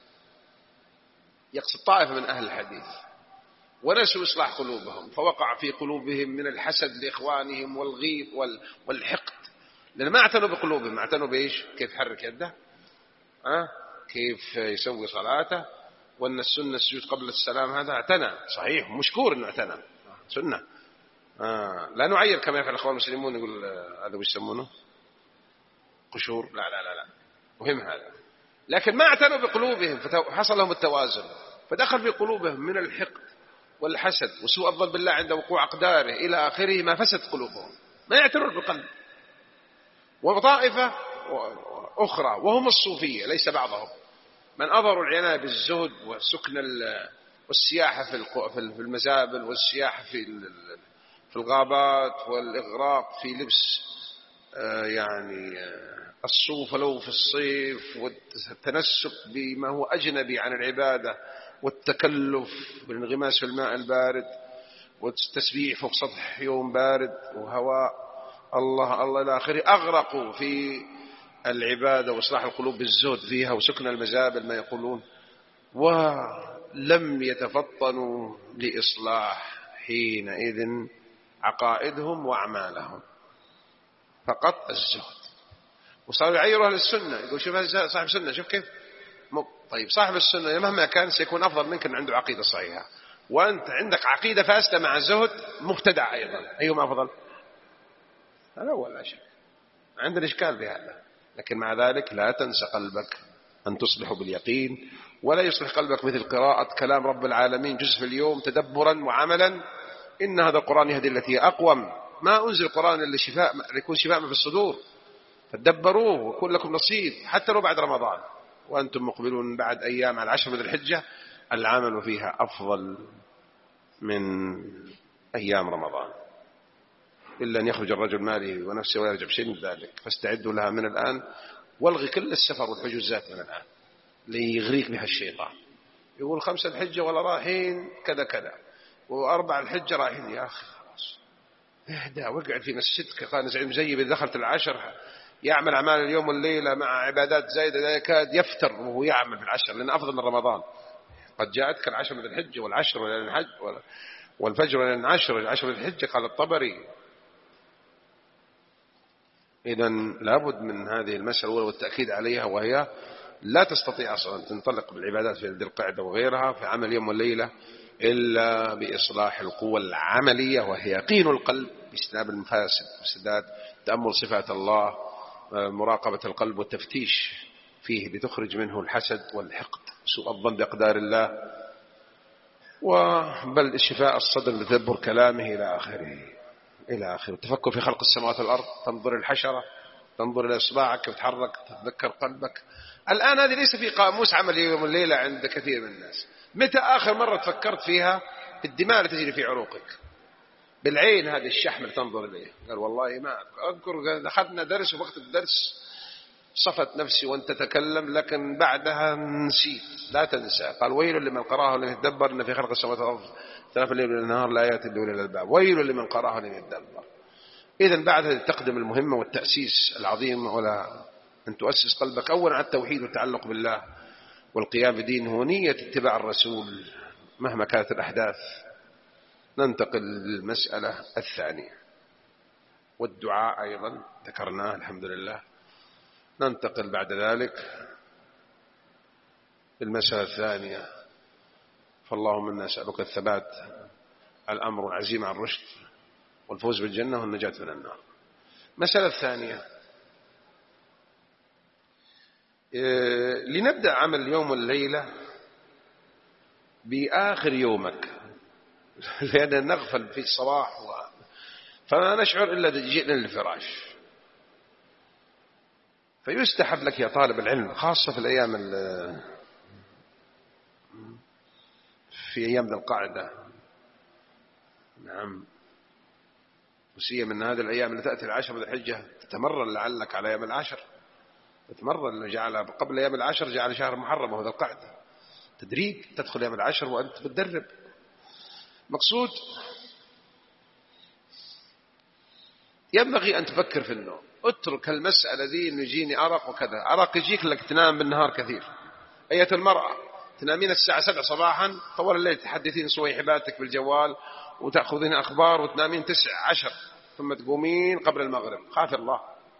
يقصد طائفة من أهل الحديث، ونسوا إصلاح قلوبهم، فوقع في قلوبهم من الحسد لإخوانهم والغيظ والحقد، لأن ما اعتنوا بقلوبهم، اعتنوا بإيش؟ كيف يحرك يده، أه؟ كيف يسوي صلاته، وأن السنة السجود قبل السلام، هذا اعتنى صحيح، مشكور أنه اعتنى سنة. آه. لا نعير كما يفعل الأخوان المسلمون، يقول هذا وش يسمونه قشور، لا لا لا لا مهم هذا، لكن ما اعتنوا بقلوبهم فحصل لهم التوازن، فدخل في قلوبهم من الحقد والحسد وسوء الظن بالله عند وقوع أقداره إلى آخره، ما فسد قلوبهم، ما يعتنون بالقلب. وطائفة أخرى وهم الصوفية، ليس بعضهم، من أظهروا العناية بالزهد وسكن والسياحة في المزابل والسياحة في في الغابات والإغراق في لبس يعني الصوف لو في الصيف، والتنسك بما هو أجنبي عن العبادة، والتكلف بالانغماس في الماء البارد، والتسبيح فوق سطح يوم بارد وهواء الله الله إلى آخره، أغرقوا في العبادة وإصلاح القلوب بالزهد فيها وسكن المزابل ما يقولون، ولم يتفطنوا لإصلاح حينئذ عقائدهم وأعمالهم، فقط الزهد. وصاروا يعيروا أهل السنة، يقول شوف هذا صاحب السنة، شوف كيف مو طيب. صاحب السنة مهما كان سيكون أفضل منك أن عنده عقيدة صحيحة، وأنت عندك عقيدة فاسدة مع الزهد، مبتدع أيضا، أيهما أفضل؟ هذا هو لا شك، عندنا إشكال بهذا. لكن مع ذلك لا تنسى قلبك أن تصلح باليقين، ولا يصلح قلبك مثل قراءة كلام رب العالمين جزء في اليوم تدبرا وعملا. إن هذا القرآن يهدي التي هي أقوم، ما أنزل القرآن إلا شفاء، يكون شفاء ما في الصدور، فدبروه ويكون لكم نصيب حتى لو بعد رمضان، وأنتم مقبلون بعد أيام على العشر من الحجة، العمل فيها أفضل من أيام رمضان، إلا أن يخرج الرجل ماله ونفسه ويرجع بشيء من ذلك، فاستعدوا لها من الآن، والغي كل السفر والحجوزات من الآن ليغريك بها الشيطان. يقول خمسة الحجة ولا رايحين كذا كذا، وأربع الحجة رايحين، يا أخي خلاص اهدى واقعد في مسجدك. قال زعيم زي إذا دخلت العشر يعمل أعمال اليوم والليلة مع عبادات زايدة لا يكاد يفتر وهو يعمل في العشر، لأن أفضل من رمضان. قد جاءتك العشر من الحجة والعشر من الحج والفجر من العشر العشر من الحجة، قال الطبري. إذن لابد من هذه المسألة والتأكيد عليها، وهي لا تستطيع أصلا أن تنطلق بالعبادات في ذي القعدة وغيرها في عمل يوم والليلة إلا بإصلاح القوة العملية، وهي يقين القلب باجتناب المفاسد والسداد، تأمل صفات الله، مراقبة القلب والتفتيش فيه بتخرج منه الحسد والحقد، سوء الظن بأقدار الله، وبل الشفاء الصدر لتدبر كلامه إلى آخره إلى آخره. التفكر في خلق السماوات والأرض، تنظر الحشرة، تنظر إلى إصبعك كيف تتحرك، تتذكر قلبك. الآن هذه ليس في قاموس عمل يوم الليلة عند كثير من الناس. متى آخر مرة تفكرت فيها الدماء اللي تجري في عروقك بالعين، هذه الشحم اللي تنظر إليه؟ قال والله ما أذكر، أخذنا درس ووقت الدرس صفت نفسي وأنت تتكلم، لكن بعدها نسيت. لا تنسى. قال ويل لمن قراه ولم يتدبر إن في خلق السماوات والأرض اختلاف الليل والنهار لآيات لأولي الألباب، ويل لمن قراه ولم يتدبر. إذن بعد تقدم المهمة والتأسيس العظيم، ولا أن تؤسس قلبك أولا على التوحيد والتعلق بالله والقيام بدينه ونية اتباع الرسول مهما كانت الأحداث. ننتقل للمسألة الثانية، والدعاء أيضا ذكرناه الحمد لله. ننتقل بعد ذلك للمسألة الثانية، فاللهم إنا نسألك الثبات الأمر والعزيمة على الرشد والفوز بالجنة والنجاة من النار. مسألة الثانية، لنبدأ عمل اليوم والليلة بآخر يومك، لأن نغفل في الصباح و... فما نشعر إلا جئنا للفراش. فيستحب لك يا طالب العلم، خاصة في الأيام ال... في أيام ذي القعدة، نعم، وسيما من هذه الأيام اللي تأتي العشر من الحجة، تتمرن لعلك على أيام العشر، تتمرن، جعل قبل أيام العشر جعل شهر محرم وهو ذي القعدة، تدريب، تدخل يوم العشر وأنت بتدرب. مقصود ينبغي أن تفكر في النوم. اترك المسألة دي إنه يجيني أرق وكذا. أرق يجيك لك تنام بالنهار كثير. أية المرأة تنامين الساعة سبع صباحا، طول الليل تحدثين صويحباتك بالجوال وتأخذين أخبار وتنامين تسع عشر، ثم تقومين قبل المغرب. خاف الله،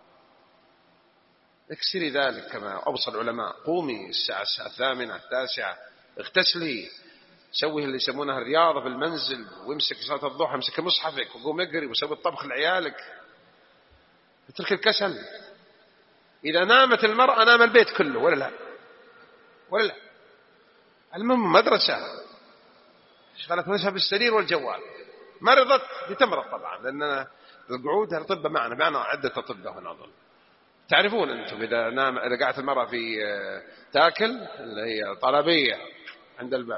اكسري ذلك. كما أوصى العلماء، قومي الساعة الثامنة التاسعة، اغتسلي، سوي اللي يسمونها الرياضة في المنزل، وامسك صلاة الضحى، امسك مصحفك وقوم اقري وسوي الطبخ لعيالك. اترك الكسل. إذا نامت المرأة نام البيت كله، ولا لا؟ ولا لا؟ المهم مدرسة شغلت نفسها بالسرير والجوال. مرضت لتمرض طبعا، لأن القعود الأطباء معنا معنا عدة أطباء هنا أظن. تعرفون أنتم إذا نام إذا قعدت المرأة في تاكل اللي هي طلبية عند الباب،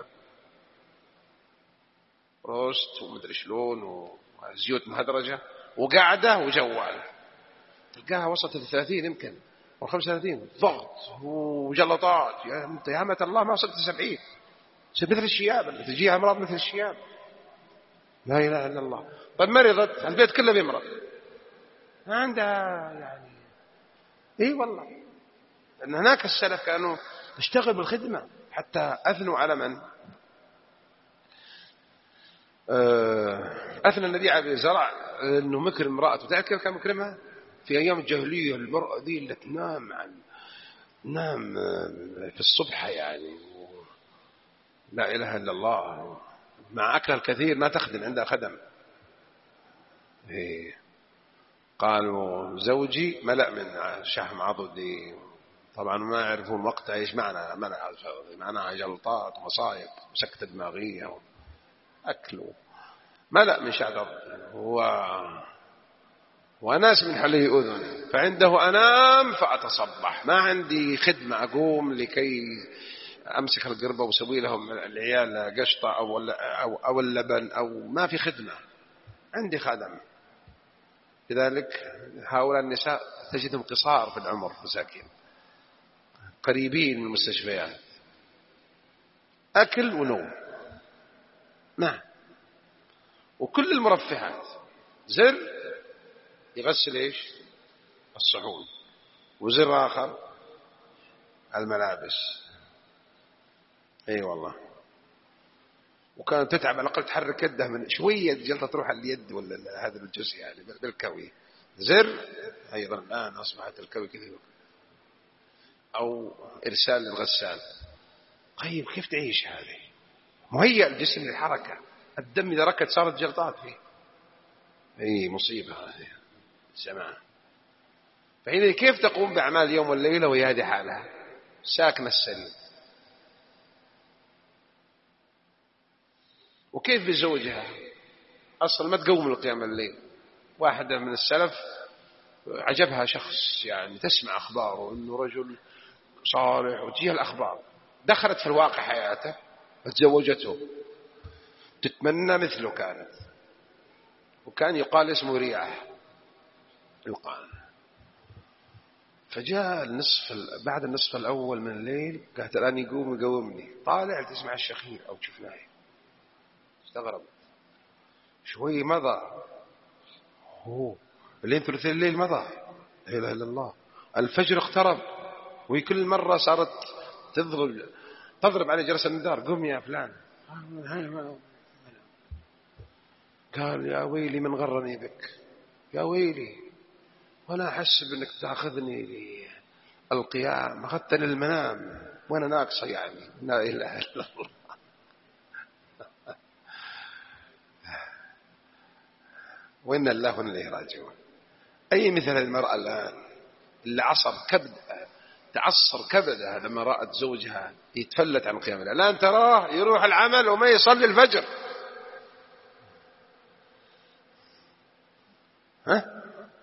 روست ومدري شلون وزيوت مهدرجة وقاعدة وجوال، تلقاها وصلت الثلاثين يمكن والخمسة وثلاثين، ضغط وجلطات. يا أمة الله ما وصلت السبعين، مثل الشياب، تجيها أمراض مثل الشياب. لا إله إلا الله. طيب مرضت البيت كله بيمرض، ما عندها يعني. إيه والله، لأن هناك السلف كانوا تشتغل بالخدمة، حتى أثنوا على من أثنى النبي عليه زرع أنه مكرم امرأته. تعرف كيف كان مكرمها في أيام الجاهلية؟ المرأة دي اللي تنام عن نام في الصبح يعني، لا إله إلا الله، مع أكلها الكثير ما تخدم، عندها خدم. إيه. قالوا زوجي ملأ من شحم عضدي، طبعا ما يعرفون وقتها ايش معنى ملأ، معناها جلطات ومصايب وسكتة دماغية وأكله ملأ من شعر و... وناس من حليه أذن، فعنده أنام فأتصبح، ما عندي خدمة أقوم لكي أمسك القربة وسوي لهم العيال قشطة أو, أو, أو اللبن، أو ما في خدمة عندي خادم. لذلك هؤلاء النساء تجدهم قصار في العمر، مساكين قريبين من المستشفيات، أكل ونوم. نعم. وكل المرفهات، زر يغسل إيش الصحون، وزر آخر الملابس. أي والله. وكانت تتعب على الأقل تحرك يده من شوية جلطة تروح على اليد ولا هذا الجزء يعني بالكوي. زر أيضا الآن أصبحت الكوي كثير، أو إرسال للغسال. طيب كيف تعيش هذه؟ مهيئ الجسم للحركة، الدم إذا ركض صارت جلطات فيه. أي مصيبة هذه سماع. فإذا كيف تقوم بأعمال اليوم والليلة وهي هذه حالها ساكنة السرير؟ وكيف بزوجها أصلا ما تقوم القيام الليل؟ واحدة من السلف عجبها شخص يعني تسمع أخباره إنه رجل صالح وتجيها الأخبار، دخلت في الواقع حياته وتزوجته، تتمنى مثله كانت، وكان يقال اسمه رياح القان. فجاء النصف بعد النصف الأول من الليل قالت الآن يقوم يقومني، طالع تسمع الشخير أو تشوف نايم. استغرب شوي، مضى هو الليل ثلث الليل مضى، لا إله إلا الله. الفجر اقترب، وكل مرة صارت تضرب تضرب على جرس الندار، قم يا فلان. قال يا ويلي من غرني بك، يا ويلي، وانا احسب انك تاخذني للقيام، اخذتني المنام وانا ناقصه يعني. لا اله الا الله. وإن الله إليه راجعون. أي مثل المرأة الآن اللي عصر كبد تعصر كبدها لما رأت زوجها يتفلت عن قيام الليل. الآن تراه يروح العمل وما يصلي الفجر، ها؟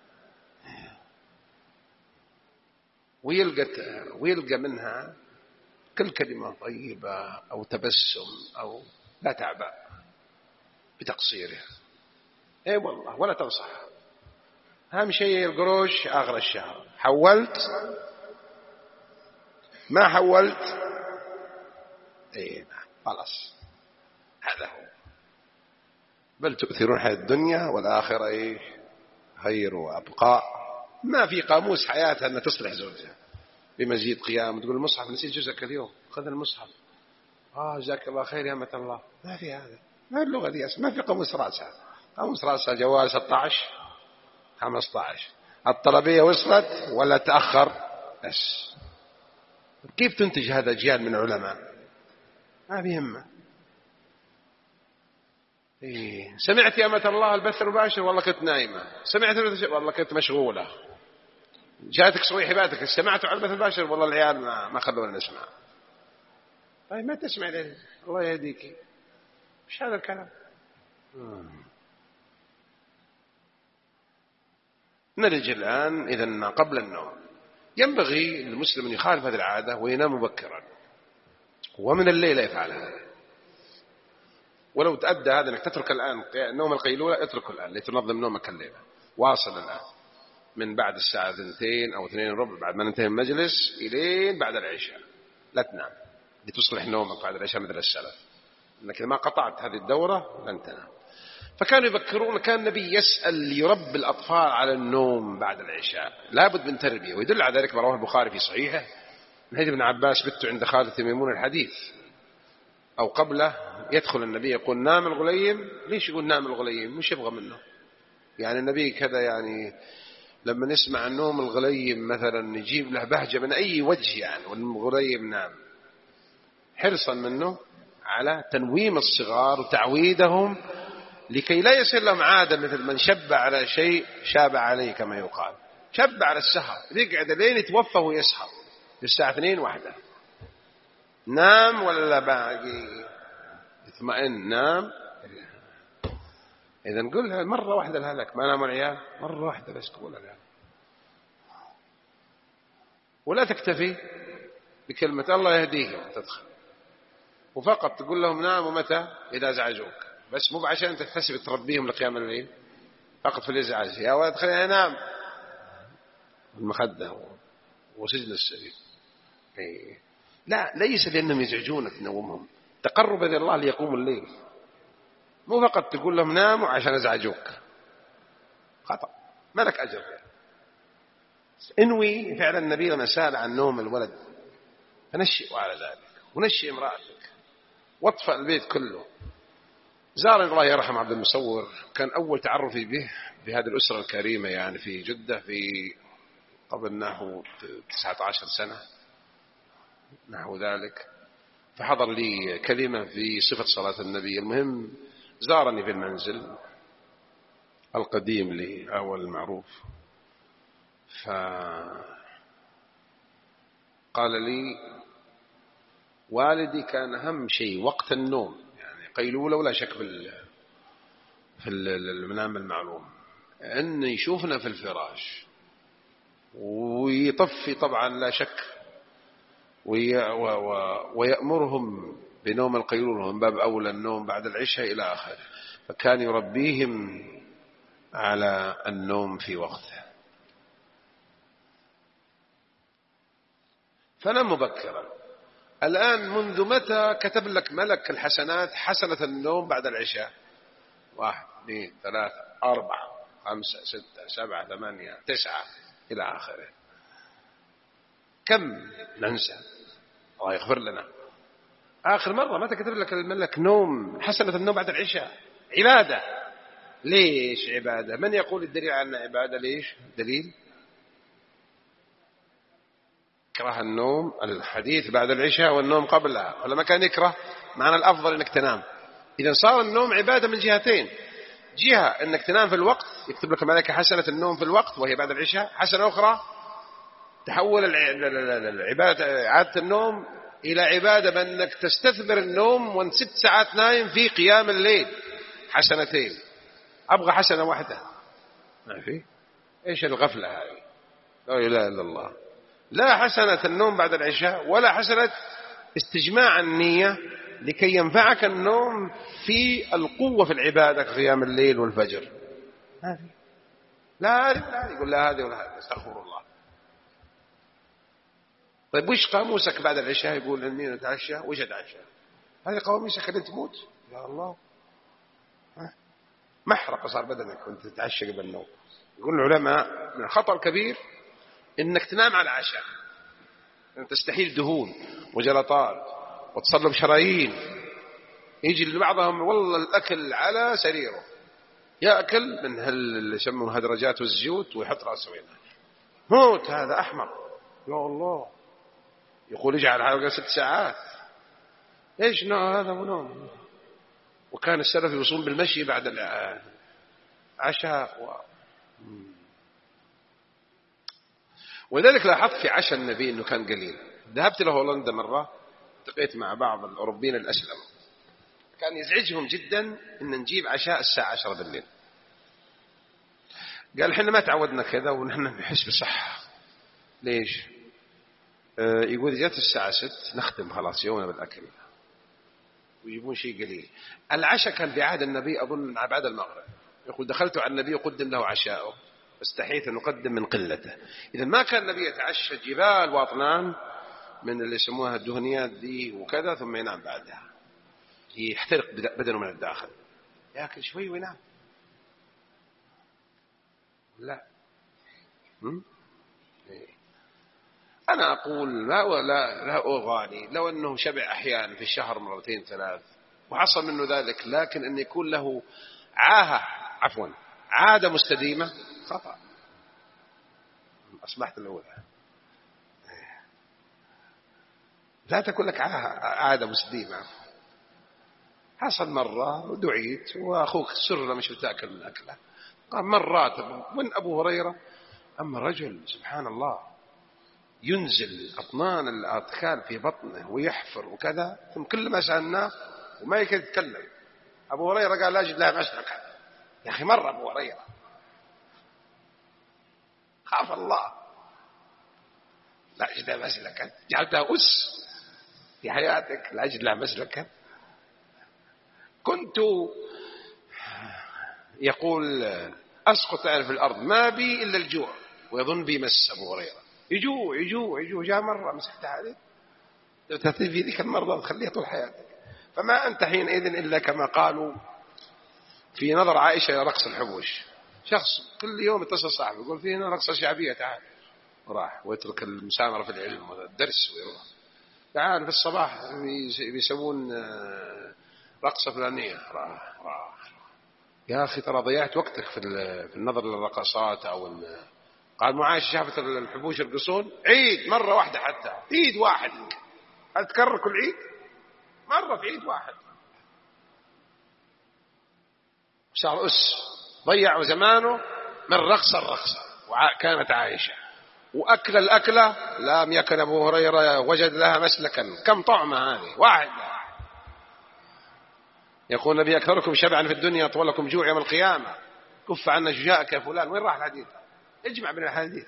ويلقى ويلقى منها كل كلمة طيبة أو تبسم أو لا تعبأ بتقصيرها. اي والله، ولا تنصح. اهم شيء القروش اخر الشهر. حولت ما حولت اي نعم خلاص هذا هو. بل تؤثرون حياة الدنيا والآخرة ايه خير وأبقى. ما في قاموس حياتها أن تصلح زوجها بمزيد قيام. تقول المصحف نسيت جزءك اليوم خذ المصحف آه جزاك الله خير يا أمة الله. ما في هذا. ما اللغة دي ما في قاموس رأسها. قاموس رأسها جوال ستة عشر خمسة عشر. الطلبية وصلت ولا تأخر بس. كيف تنتج هذا أجيال من علماء؟ ما بيهمه. إيه. سمعت يا أمة الله البث المباشر والله كنت نايمة. سمعت والله كنت مشغولة. جاتك صويح باتك سمعتوا على البث المباشر والله العيال ما, ما خلونا نسمع. طيب ما تسمع ليه؟ الله يهديك. مش هذا الكلام. نرجع الآن إذا قبل النوم ينبغي للمسلم أن يخالف هذه العادة وينام مبكرا ومن الليل يفعل هذا. ولو تأدى هذا أنك تترك الآن نوم القيلولة اتركه الآن لتنظم نومك الليلة. واصل الآن من بعد الساعة اثنتين أو اثنين وربع بعد ما ننتهي المجلس إلين بعد العشاء لا تنام لتصلح نومك بعد العشاء مثل السلف. لكن إذا ما قطعت هذه الدورة لن تنام. فكانوا يبكرون. كان النبي يسأل يربي الأطفال على النوم بعد العشاء. لابد من تربية. ويدل على ذلك ما رواه البخاري في صحيحه من حديث ابن عباس بت عند خالتي ميمون الحديث أو قبله يدخل النبي يقول نام الغليم. ليش يقول نام الغليم؟ مش يبغى منه يعني النبي كذا يعني لما نسمع النوم الغليم مثلا نجيب له بهجة من أي وجه يعني والغليم نام حرصا منه على تنويم الصغار وتعويدهم لكي لا يصير لهم عادة مثل من شب على شيء شاب عليه كما يقال. شب على السهر يقعد لين يتوفى ويسهر الساعة اثنين واحدة. نام ولا باقي اطمئن نام. إذا نقولها مرة واحدة لهلك ما نام العيال مرة واحدة بس تقولها لها. ولا تكتفي بكلمة الله يهديهم تدخل وفقط تقول لهم ناموا متى إذا زعجوك بس مو عشان أنت تحسب تربيهم لقيام الليل فقط في الإزعاج. يا ولد خلينا ننام المخدة وسجن السرير. إيه. لا ليس لأنهم يزعجونك تنومهم تقرب إلى الله ليقوموا الليل. مو فقط تقول لهم ناموا عشان أزعجوك خطأ ما لك أجر. انوي فعلا النبي لما سأل عن نوم الولد فنشئوا على ذلك ونشئ امرأتك واطفأ البيت كله. زار الله يرحم عبد المصور كان أول تعرفي به بهذه الأسرة الكريمة يعني في جدة في قبل نحو تسعة عشر سنة نحو ذلك. فحضر لي كلمة في صفة صلاة النبي. المهم زارني في المنزل القديم لي أول المعروف فقال لي والدي كان أهم شيء وقت النوم يعني قيلولة ولا شك في في المنام المعلوم أن يشوفنا في الفراش ويطفي طبعا لا شك ويأمرهم بنوم القيلولة من باب أولى النوم بعد العشاء إلى آخره. فكان يربيهم على النوم في وقته. فنام مبكرا. الآن منذ متى كتب لك ملك الحسنات حسنة النوم بعد العشاء؟ واحد اثنين ثلاثة أربعة خمسة ستة سبعة ثمانية تسعة إلى آخره. كم ننسى. الله يغفر لنا. آخر مرة متى كتب لك الملك نوم حسنة النوم بعد العشاء؟ عبادة. ليش عبادة؟ من يقول الدليل على عبادة؟ ليش دليل؟ كره النوم الحديث بعد العشاء والنوم قبلها ولا ما كان يكره؟ معنى الأفضل أنك تنام. إذا صار النوم عبادة من جهتين. جهة أنك تنام في الوقت يكتب لك الملائكة حسنة النوم في الوقت وهي بعد العشاء. حسنة أخرى تحول العبادة عادة النوم إلى عبادة بأنك تستثمر النوم وانت ست ساعات نايم في قيام الليل. حسنتين. أبغى حسنة واحدة ما في. إيش الغفلة هذه؟ لا إله إلا الله. لا حسنة النوم بعد العشاء ولا حسنة استجماع النية لكي ينفعك النوم في القوة في العبادة قيام الليل والفجر. ما في. لا لا يقول لا هذه ولا هذه استغفر الله. طيب وش قاموسك بعد العشاء؟ يقول اني نتعشى. وش اتعشى؟ هذه قواميسك خليت تموت يا الله. محرقة صار بدنك وانت تتعشى قبل النوم. يقول العلماء من الخطر الكبير انك تنام على العشاء، انت تستحيل دهون وجلطات وتصلب شرايين. يجي لبعضهم والله الاكل على سريره، ياكل من هل اللي يسمونه هدرجات والزيوت ويحط راسه هنا. موت هذا احمر يا الله. يقول اجعل على ست ساعات. ايش نوع هذا ونوم؟ وكان السلف يوصون بالمشي بعد العشاء و... ولذلك لاحظت في عشاء النبي انه كان قليل. ذهبت له هولندا مره، التقيت مع بعض الاوروبيين الاسلم، كان يزعجهم جدا ان نجيب عشاء الساعه عشرة بالليل. قال احنا ما تعودنا كذا ونحن نحس بصحه. ليش؟ آه يقول جت الساعه ستة نختم خلاص يومنا بالاكل، ويجيبون شيء قليل. العشاء كان في عهد النبي أظن بعد المغرب. يقول دخلت على النبي وقدم له عشاءه، استحيت أن أقدم من قلته. إذا ما كان النبي يتعشى جبال واطنان من اللي يسموها الدهنيات دي وكذا ثم ينام بعدها، يحترق بدنه من الداخل، يأكل شوي وينام. لا هم؟ أنا أقول لا ولا لا أغالي لو أنه شبع أحيانا في الشهر مرتين ثلاث وحصل منه ذلك، لكن أن يكون له عاهة عفوا عادة مستديمة خطأ. أصبحت الأولى لا تكون لك عادة مستديمة. حصل مرة ودعيت وأخوك سر مش بتأكل من أكله، قال مرات من أبو هريرة. أما رجل سبحان الله ينزل أطنان الأطكال في بطنه ويحفر وكذا، ثم كل ما سألناه وما يكاد يتكلم. أبو هريرة قال لا أجد لها مسلكا. يا أخي مرة أبو هريرة خاف الله، لا أجد لها مسلكا، جعلتها أس في حياتك، لا أجد لها مسلكا. كنت يقول أسقط في الأرض ما بي إلا الجوع ويظن بي مس. أبو هريرة يجوع يجوع يجوع، جاء مرة مسحت عليه تثير في ذيك المرضى تخليها طول حياتك. فما أنت حينئذ إلا كما قالوا في نظر عائشة إلى رقص الحبوش. شخص كل يوم يتصل صاحبه يقول فينا رقصة شعبية تعال، وراح ويترك المسامرة في العلم والدرس ويروح. تعال في الصباح بيسوون رقصة فلانية، راح راح. يا أخي ترى ضيعت وقتك في النظر للرقصات أو قال معاش شافت الحبوش يرقصون عيد مرة واحدة، حتى عيد واحد هل تكرر كل عيد مرة في عيد واحد. صار أس ضيعوا زمانه من رقصة الرقصة. وكانت عائشة وأكل الأكلة لم يكن أبو هريرة وجد لها مسلكا. كم طعمة هذه واحد. يقول النبي أكثركم شبعا في الدنيا أطولكم جوع يوم القيامة. كف عنا شجاعك يا فلان. وين راح الحديث؟ اجمع بين الحديث.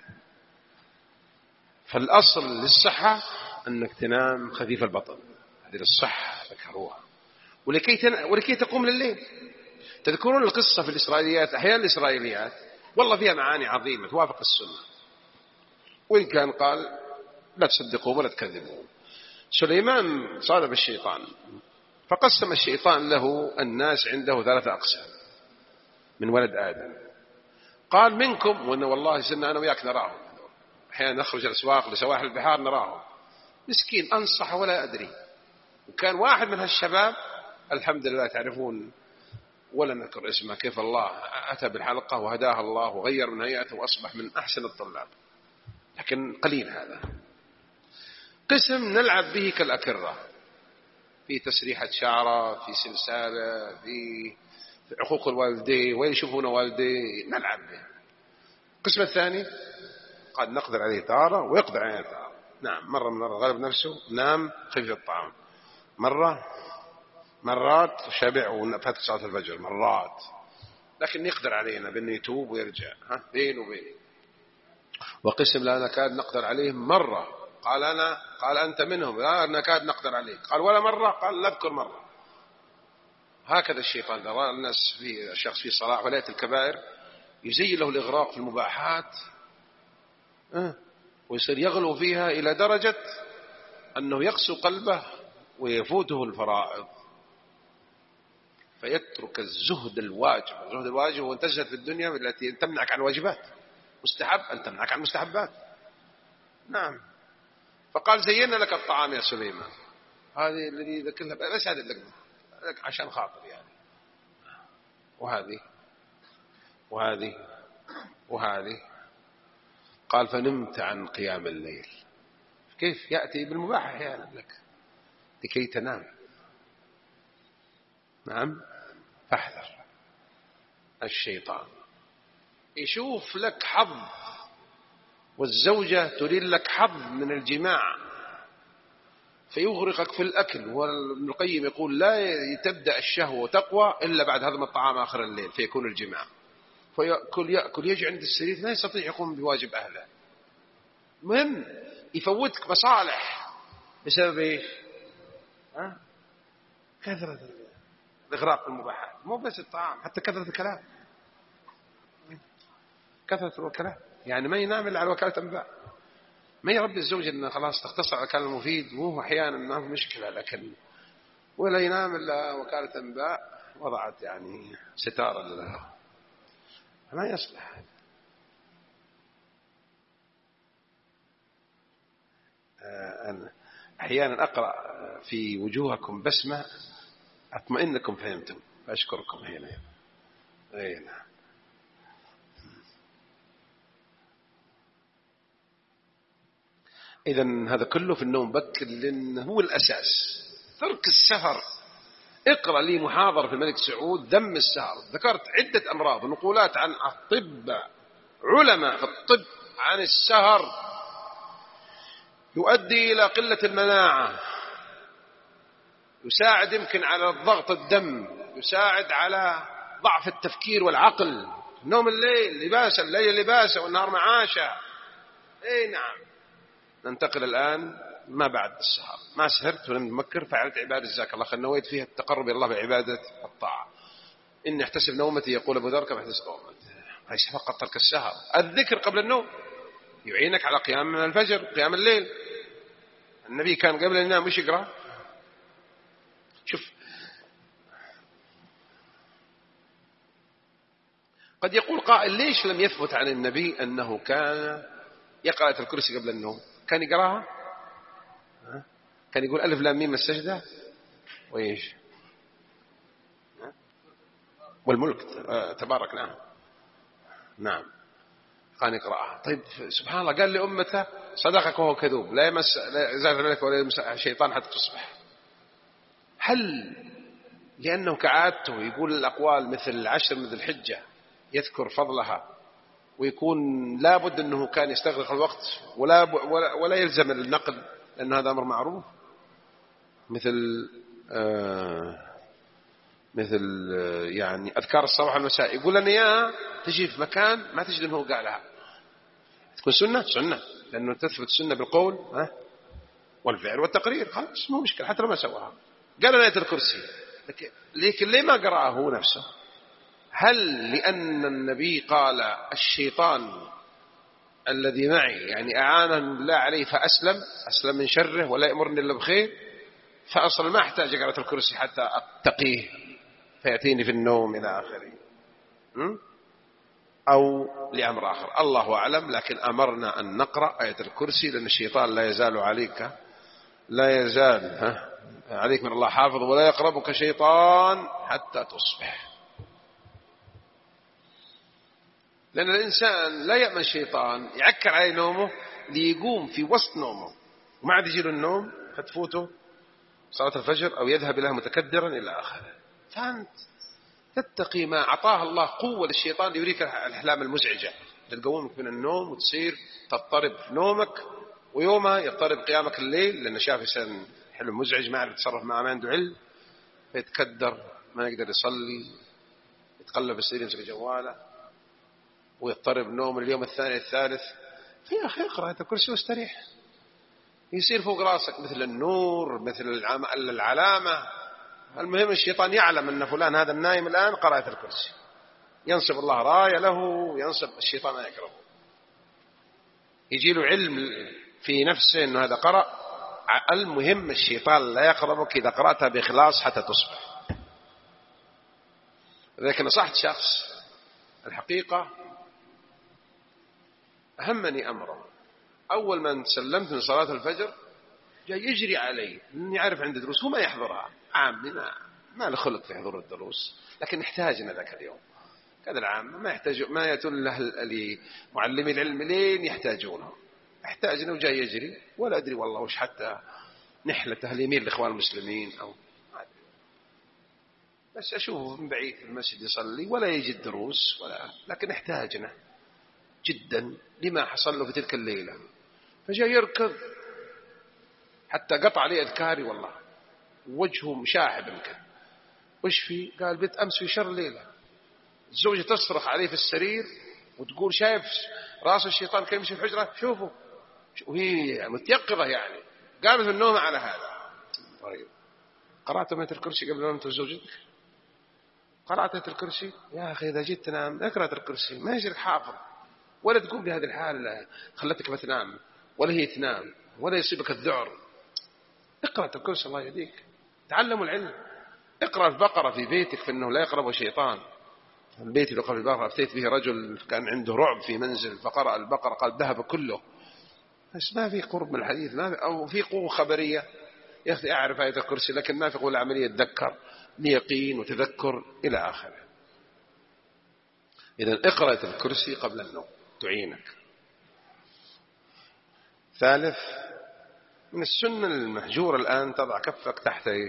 فالأصل للصحة أنك تنام خفيف البطن، هذه الصحة ذكروها. ولكي, تن... ولكي تقوم لليل. تذكرون القصة في الإسرائيليات، أحيانا الإسرائيليات والله فيها معاني عظيمة توافق السنة، وإن كان قال لا تصدقوا ولا تكذبوا. سليمان صادف الشيطان فقسم الشيطان له الناس عنده ثلاثة أقسام من ولد آدم. قال منكم، وأنه والله سنة أنا وياك نراهم، أحيانا نخرج الأسواق لسواحل البحار نراهم، مسكين أنصح ولا أدري. وكان واحد من هالشباب الحمد لله تعرفون ولا نذكر اسمه، كيف الله أتى بالحلقة وهداه الله وغير من هيئته وأصبح من أحسن الطلاب، لكن قليل هذا. قسم نلعب به كالأكرة، في تسريحة شعره، في سلسالة، في عقوق الوالدين ويشوفون والديه نلعب به. القسم الثاني قد نقدر عليه تارة ويقدر عليه تارة. نعم مرة من مرة غلب نفسه نام خفيف الطعام، مرة مرات شبع وفات صلاة الفجر مرات، لكن يقدر علينا بأنه يتوب ويرجع ها بين وبين. وقسم لا نكاد نقدر عليه مرة، قال أنا قال أنت منهم لا نكاد نقدر عليه، قال ولا مرة، قال لا أذكر مرة. هكذا الشيطان ترى الناس في الشخص في صلاح ولاية الكبائر يزين له الإغراق في المباحات أه؟ ويصير يغلو فيها إلى درجة أنه يقسو قلبه ويفوته الفرائض فيترك الزهد الواجب. الزهد الواجب هو أن تزهد في الدنيا التي تمنعك عن واجبات، مستحب أن تمنعك عن مستحبات. نعم. فقال زينا لك الطعام يا سليمان، هذه الذي ذكرها بس هذه لك عشان خاطر يعني، وهذه وهذه وهذه. قال فنمت عن قيام الليل. كيف يأتي بالمباح أحيانا لك لكي تنام. نعم. فاحذر الشيطان يشوف لك حظ، والزوجة تريد لك حظ من الجماع فيغرقك في الأكل. وابن القيم يقول لا تبدأ الشهوة تقوى إلا بعد هضم الطعام آخر الليل فيكون الجماع. فيأكل يأكل يجي عند السرير لا يستطيع يقوم بواجب أهله. مهم يفوتك مصالح بسبب إيش؟ ها؟ كثرة الإغراق المباحات، مو بس الطعام، حتى كثرة الكلام. كثرة الكلام يعني ما ينام إلا على وكالة أنباء. ما يربي الزوج إنه خلاص تختصر على الكلام المفيد، وهو أحيانا ما هو مشكلة، لكن ولا ينام إلا وكالة أنباء وضعت يعني ستارة لها، ما يصلح. أنا أحيانا أقرأ في وجوهكم بسمة أطمئنكم فهمتم، أشكركم هنا. أي نعم. إذن هذا كله في النوم بكر لأنه هو الأساس. ترك السهر. اقرأ لي محاضرة في الملك سعود ذم السهر، ذكرت عدة أمراض ونقولات عن أطباء علماء في الطب عن السهر يؤدي إلى قلة المناعة، يساعد يمكن على ضغط الدم، يساعد على ضعف التفكير والعقل. نوم الليل لباسا، الليل لباسا والنهار معاشا. اي نعم. ننتقل الآن ما بعد السهر. ما سهرت ولم تمكر فعلت عبادة جزاك الله خير، نويت فيها التقرب إلى الله بعبادة الطاعة. إني احتسب نومتي يقول أبو ذر كما احتسب نومتي. ليس فقط ترك السهر، الذكر قبل النوم يعينك على قيام من الفجر، قيام الليل. النبي كان قبل أن ينام وش يقرأ؟ شوف، قد يقول قائل ليش لم يثبت عن النبي أنه كان يقرأ آية الكرسي قبل النوم؟ كان يقرأها؟ كان يقول ألف لام ميم السجدة وإيش والملك تبارك. نعم نعم كان يقرأها. طيب سبحان الله، قال لأمته صدقك وهو كذوب، لا يمس لا يزال الملك ولا يمس الشيطان حتى تصبح. هل لأنه كعادته يقول الأقوال مثل العشر من ذي الحجة يذكر فضلها، ويكون لابد أنه كان يستغرق الوقت ولا, ولا, ولا يلزم النقل لأن هذا أمر معروف، مثل آه مثل آه يعني أذكار الصباح والمساء يقول لنا إياها تجي في مكان ما تجد أنه قالها، تكون سنة سنة لأنه تثبت السنة بالقول ها والفعل والتقرير، خلاص مو مشكلة حتى لو ما سواها. قال لنا آية الكرسي، لكن ليه ما قرأه هو نفسه؟ هل لأن النبي قال الشيطان الذي معي يعني أعانه الله عليه فأسلم أسلم من شره ولا يأمرني إلا بخير، فأصلا ما أحتاج أقرأ الكرسي حتى أتقيه فيأتيني في النوم إلى آخره، أو لأمر آخر الله أعلم. لكن أمرنا أن نقرأ آية الكرسي لأن الشيطان لا يزال عليك لا يزال ها عليك من الله حافظ ولا يقربك شيطان حتى تصبح. لأن الإنسان لا يأمن الشيطان يعكر عليه نومه ليقوم في وسط نومه وما عاد يجي له النوم فتفوته صلاة الفجر أو يذهب لها متكدرا إلى آخره. فأنت تتقي ما أعطاه الله قوة للشيطان ليريك الأحلام المزعجة تقومك من النوم وتصير تضطرب نومك، ويومها يضطرب قيامك الليل لأنه شاف إنسان حلم مزعج ما عرف يتصرف معه ما عنده علم فيتكدر ما يقدر يصلي يتقلب السرير يمسك جواله ويضطرب نوم اليوم الثاني الثالث. في أخي اقرأ آية الكرسي واستريح، يصير فوق راسك مثل النور مثل العلامة. المهم الشيطان يعلم أن فلان هذا النايم الآن قرأ آية الكرسي، ينصب الله راية له وينصب الشيطان يقرأه، يجي له علم في نفسه أنه هذا قرأ المهم الشيطان لا يقربك إذا قرأتها بإخلاص حتى تصبح. لذلك نصحت شخص الحقيقة أهمني أمره، أول ما سلمت من صلاة الفجر جاء يجري علي لأني عارف عنده دروس هو ما يحضرها، عامي ما ما له خلق في حضور الدروس، لكن نحتاجنا ذاك اليوم كذا العام ما يحتاج ما يأتون له معلمي العلم لين يحتاجونه، احتاجنا وجاي يجري ولا أدري والله وش حتى نحلته اليمين لإخوان المسلمين أو بس أشوفه من بعيد في المسجد يصلي ولا يجد دروس ولا، لكن احتاجنا جدا لما حصل له في تلك الليلة، فجاء يركض حتى قطع عليه أذكاري والله وجهه مشاحب يمكن وش في؟ قال بنت أمس في شر ليلة، الزوجة تصرخ عليه في السرير وتقول شايف راس الشيطان كيف يمشي في الحجرة شوفوا، وهي متيقظة يعني قامت من النوم على هذا. طيب قرأت آية الكرسي قبل ما أنت وزوجتك؟ قرأت آية الكرسي؟ يا أخي إذا جيت تنام اقرأ آية الكرسي ما يجرك حافظ ولا تقوم بهذه الحالة خلتك بتنام ولا هي تنام ولا يصيبك الذعر، اقرأ آية الكرسي الله يهديك، تعلموا العلم، اقرأ البقرة في بيتك فإنه لا يقرب شيطان. البيت اللي قبل البقرة أفتيت به رجل كان عنده رعب في منزل فقرأ البقرة قال ذهب كله، بس ما في قرب من الحديث ما في أو في قوة خبرية يا أخي أعرف آية الكرسي لكن ما في قوة عملية تذكر ليقين وتذكر إلى آخره. إذن اقرأ آية الكرسي قبل النوم تعينك. ثالث من السنة المهجورة الآن تضع كفك تحت إيش؟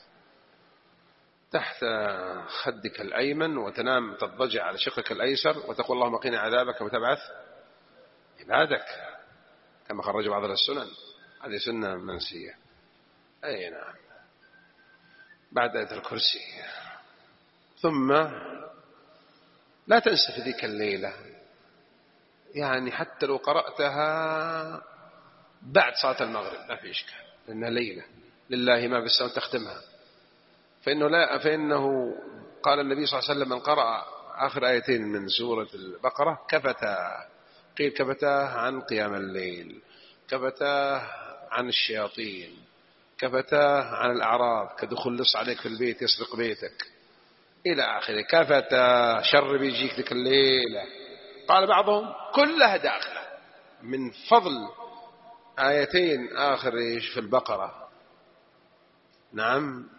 تحت خدك الأيمن وتنام تضجع على شقك الأيسر وتقول اللهم قنا عذابك وتبعث عبادك كما خرج بعض السنن، هذه سنة منسية. أي نعم بعد آية الكرسي. ثم لا تنسى في ذيك الليلة يعني حتى لو قرأتها بعد صلاة المغرب ما في إشكال لأنها ليلة لله ما في السماء تختمها، فإنه, لا فإنه قال النبي صلى الله عليه وسلم من قرأ آخر آيتين من سورة البقرة كفتا، قيل كفتا عن قيام الليل، كفتا عن الشياطين، كفتا عن الأعراض كدخول لص عليك في البيت يسرق بيتك إلى آخره، كفتا شر بيجيك ذيك الليلة. قال بعضهم كلها داخلة من فضل آيتين آخر إيش في البقرة. نعم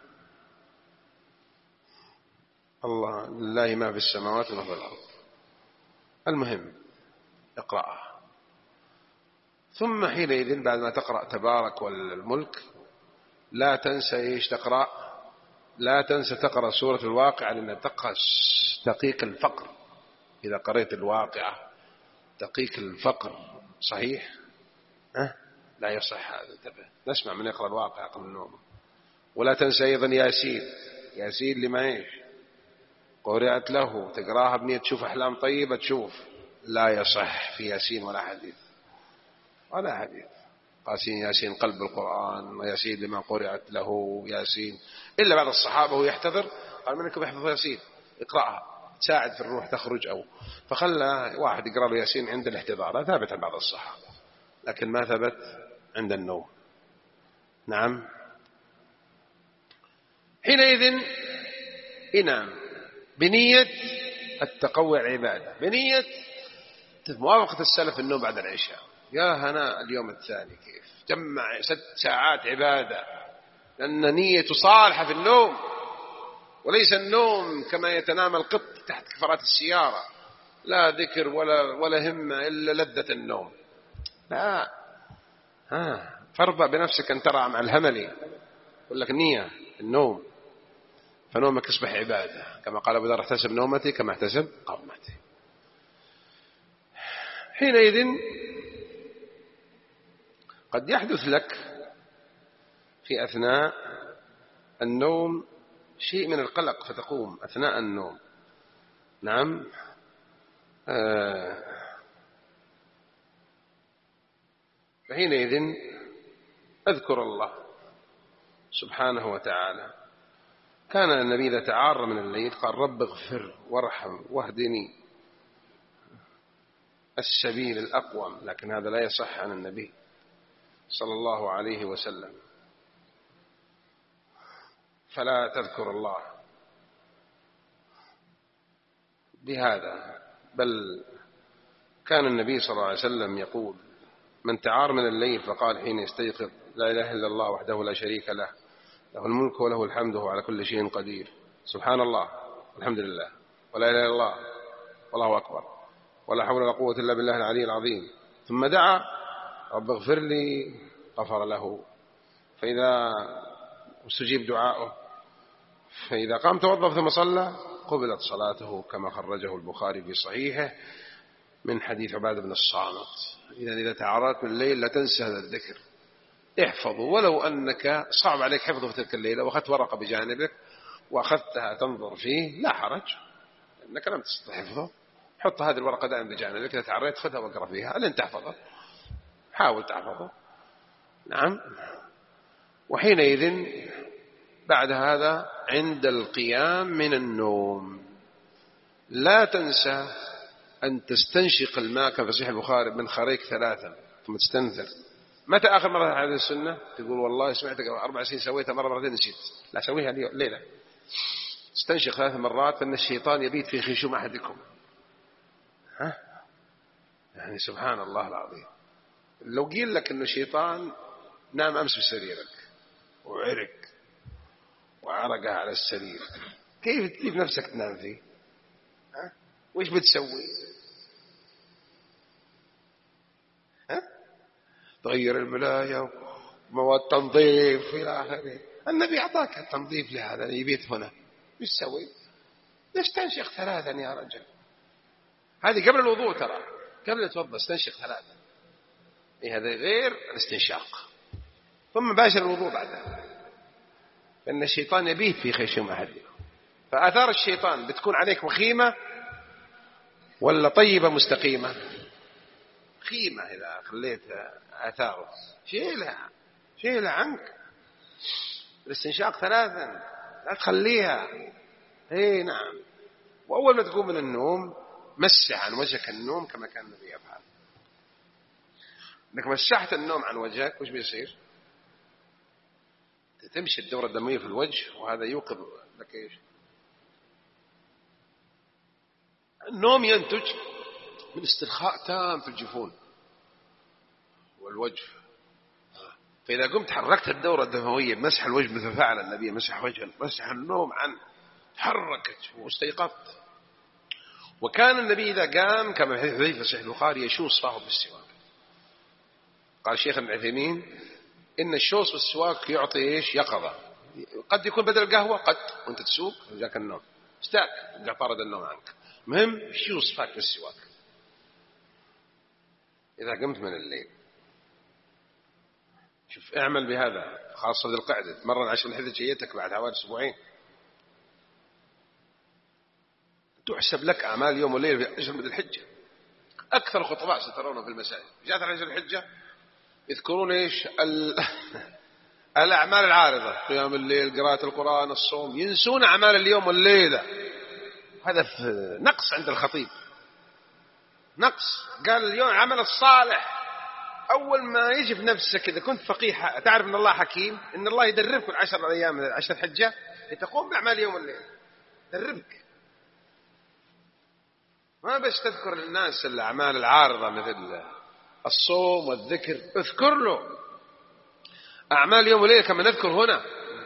الله لله ما في السماوات وما في الأرض. المهم اقرأها ثم حينئذ بعد ما تقرأ تبارك والملك لا تنسى إيش تقرأ، لا تنسى تقرأ سورة الواقعة لأن تقيك الفقر، إذا قرأت الواقعة تقيك الفقر صحيح؟ أه؟ لا يصح هذا، انتبه نسمع من يقرأ الواقعة قبل النوم. ولا تنسى أيضا ياسين، ياسين لما إيش قرأت له تقراها بنية تشوف أحلام طيبة تشوف، لا يصح في ياسين ولا حديث ولا حديث. قاسين ياسين قلب القرآن وياسين لما قرأت له ياسين، إلا بعض الصحابة هو يحتضر قال منكم يحفظ ياسين اقرأها تساعد في الروح تخرج، أو فخلى واحد يقرأ له ياسين عند الاحتضار، ثابت عن بعض الصحابة لكن ما ثبت عند النوم. نعم حينئذ إنام بنية التقوى العبادة، بنية موافقة السلف النوم بعد العشاء، يا هنا اليوم الثاني كيف جمع ست ساعات عبادة، لأن نية صالحة في النوم وليس النوم كما يتنام القط تحت كفرات السيارة، لا ذكر ولا ولا همة إلا لذة النوم. لا ها فارضى بنفسك أن ترى مع الهملي يقول لك نية النوم، فنومك يصبح عبادة كما قال أبو ذر احتسب نومتي كما احتسب قومتي. حينئذ قد يحدث لك في أثناء النوم شيء من القلق فتقوم أثناء النوم. نعم آه فحينئذ أذكر الله سبحانه وتعالى. كان النبي إذا تعار من الليل قال رب اغفر وارحم واهدني السبيل الأقوم، لكن هذا لا يصح عن النبي صلى الله عليه وسلم، فلا تذكر الله بهذا. بل كان النبي صلى الله عليه وسلم يقول: من تعار من الليل فقال حين يستيقظ: لا إله إلا الله وحده لا شريك له، له الملك وله الحمد وهو على كل شيء قدير، سبحان الله والحمد لله ولا إله إلا الله والله أكبر ولا حول ولا قوة إلا بالله العلي العظيم، ثم دعا: رب اغفر لي، غفر له، فإذا استجيب دعاؤه، فإذا قام توظف ثم صلى قبلت صلاته، كما خرجه البخاري في صحيحه من حديث عبادة بن الصامت. إذا إذا تعارضت من الليل لا تنسى هذا الذكر، احفظه، ولو أنك صعب عليك حفظه في تلك الليلة وأخذت ورقة بجانبك وأخذتها تنظر فيه لا حرج، أنك لم تستطع حفظه، حط هذه الورقة دائما بجانبك، إذا تعريت خذها واقرأ فيها لن تحفظه، حاول تحفظه. نعم. وحينئذ بعد هذا عند القيام من النوم لا تنسى أن تستنشق الماء كما في صحيح البخاري من خريك ثلاثا ثم تستنثر. متى آخر مرة هذه السنة؟ تقول والله سمعتك أربع سنين سويتها مرة مرتين نسيت، لا سويها اليوم ليلة، استنشق ثلاث مرات، فإن الشيطان يبيت في خيشوم أحدكم. ها؟ يعني سبحان الله العظيم، لو قيل لك أنه الشيطان نام أمس بسريرك وعرق وعرقها على السرير، كيف تجيب نفسك تنام فيه؟ ها؟ وإيش بتسوي؟ ها؟ تغير الملاية ومواد تنظيف إلى آخره. النبي أعطاك التنظيف لهذا يبيت هنا، إيش تسوي؟ استنشق ثلاثا يا رجل، هذه قبل الوضوء، ترى قبل يتوضأ استنشق ثلاثا، إيه هذا غير الاستنشاق، ثم باشر الوضوء بعدها، فإن الشيطان يبيت في خيشوم أحدكم. فآثار الشيطان بتكون عليك وخيمة ولا طيبة مستقيمة؟ خيمة إذا خليت آثاره شيلها شيلها عنك، الاستنشاق ثلاثا لا تخليها. اي نعم. وأول ما تقوم من النوم مسح عن وجهك النوم كما كان النبي يفعل. انك مسحت النوم عن وجهك وش بيصير؟ تمشي الدورة الدموية في الوجه، وهذا يوقظ لك ايش؟ النوم ينتج من استرخاء تام في الجفون والوجه، فإذا قمت حركت الدورة الدموية مسح الوجه مثل فعل النبي، مسح وجه مسح النوم عن تحركت واستيقظت. وكان النبي إذا قام كما في حديث صحيح البخاري يشوص فاه بالسواك. قال الشيخ ابن عثيمين إن الشوص بالسواك يعطي إيش؟ يقظة، قد يكون بدل القهوة، قد وأنت تسوق جاك النوم استاك جاء طارد النوم عنك، مهم شوص فاك بالسواك إذا قمت من الليل. شوف اعمل بهذا، خاصة ذي القعدة تمرن عشر الحدة جيتك بعد حوالي أسبوعين، تحسب لك أعمال يوم والليل في عشر ذي الحجة. أكثر خطباء سترونه في المساجد جاءت عشر الحجة يذكرون إيش؟ الأعمال العارضة، قيام الليل، قراءة القرآن، الصوم، ينسون أعمال اليوم والليلة. هذا نقص عند الخطيب، نقص. قال اليوم عمل الصالح، أول ما يجي في نفسك إذا كنت فقيه تعرف أن الله حكيم، أن الله يدربك العشر أيام عشر حجة لتقوم بأعمال اليوم والليل، يدربك. ما بس تذكر للناس الأعمال العارضة مثل الصوم والذكر، اذكر له أعمال يوم وليلة كما نذكر هنا.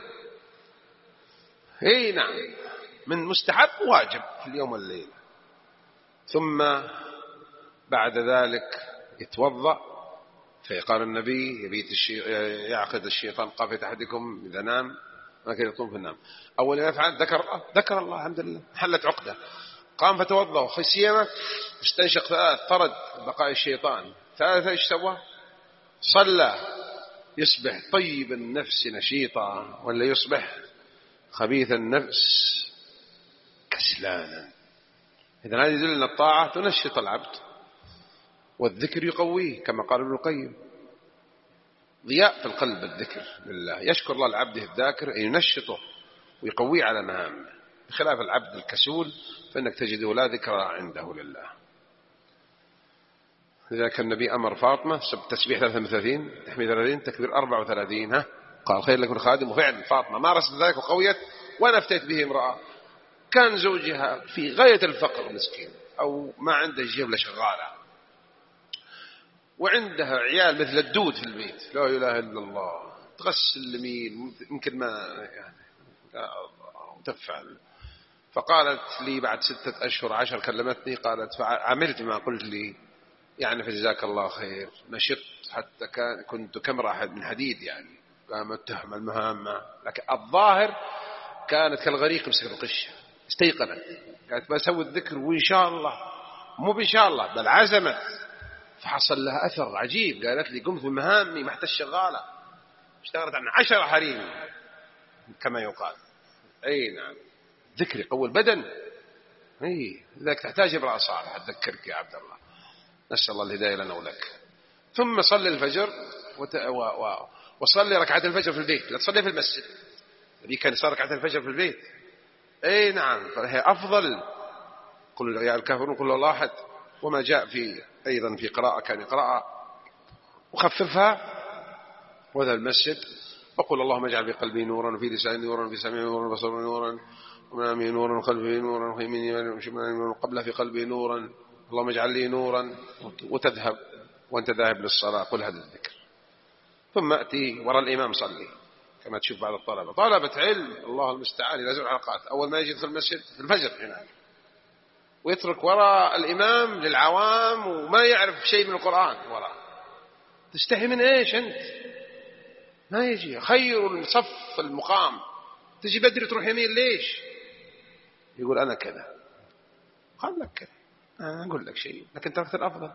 اي نعم، من مستحب واجب في اليوم والليلة. ثم بعد ذلك يتوضأ، فيقال النبي يبيت الشي... يعقد الشيطان قافية أحدكم إذا نام ما كان يطوم في النوم، أول ما يفعل ذكر الله، ذكر الله الحمد لله حلت عقدة، قام فتوضأ وخسيمة استنشق ثلاث، طرد بقاء الشيطان ثلاثة، ايش سوى؟ صلى، يصبح طيب النفس نشيطا ولا يصبح خبيث النفس كسلانا. إذن هذا يدل أن الطاعة تنشط العبد والذكر يقويه كما قال ابن القيم، ضياء في القلب الذكر لله، يشكر الله العبد الذاكر ينشطه ويقويه على مهامه، بخلاف العبد الكسول فإنك تجده لا ذكر عنده لله. لذلك النبي أمر فاطمة تسبيح ثلاثة وثلاثين، تحميد ثلاثين، تكبير أربعة وثلاثين. ها قال خير لكم خادم. وفعلا فاطمة مارست ذلك وقويت. وأنا أفتيت به امرأة كان زوجها في غاية الفقر مسكين، أو ما عنده جيب لا شغالة، وعندها عيال مثل الدود في البيت، لا إله إلا الله، تغسل لمين يمكن ما يعني تفعل. فقالت لي بعد ستة أشهر عشر كلمتني، قالت فعملت ما قلت لي، يعني فجزاك الله خير. نشطت حتى كان كنت كاميرا من حديد، يعني قامت تحمل المهام، لكن الظاهر كانت كالغريق مسك القشة. استيقنت قالت بسوي الذكر وإن شاء الله، مو بإن شاء الله بل عزمت، فحصل لها أثر عجيب. قالت لي قمت بمهامي محت الشغالة، اشتغلت عن عشر حريم كما يقال. أي نعم، ذكر يقوي البدن. أي ذاك تحتاج امرأة صالحة تذكرك يا عبد الله. نسأل الله الهداية لنا ولك. ثم صلي الفجر وت... و... و... وصلي ركعة الفجر في البيت، لا تصلي في المسجد. الذي كان يصلي ركعة الفجر في البيت، أي نعم، فهي أفضل. قل يا الكافرون قل الله أحد. وما جاء في أيضا في قراءة كان يقرأ وخففها وذا المسجد، وقل اللهم اجعل بقلبي نورا وفي لساني نورا وفي سمعي نورا وبصري نورا ومن أمامي نورا وخلفي نورا ويميني نورا وقبل في قلبي نورا، اللهم اجعل لي نورا، وتذهب وأنت ذاهب للصلاة قل هذا الذكر. ثم أتي وراء الإمام صلي كما تشوف بعض الطلبة، طلبة علم الله المستعان يلازم الحلقات، أول ما يجي يدخل المسجد في الفجر هناك ويترك وراء الإمام للعوام وما يعرف شيء من القرآن وراء. تستحي من إيش أنت؟ ما يجي خير الصف المقام، تجي بدري تروح يمين ليش؟ يقول أنا كذا. قال لك كذا، أنا أقول لك شيء لكن تركت الأفضل،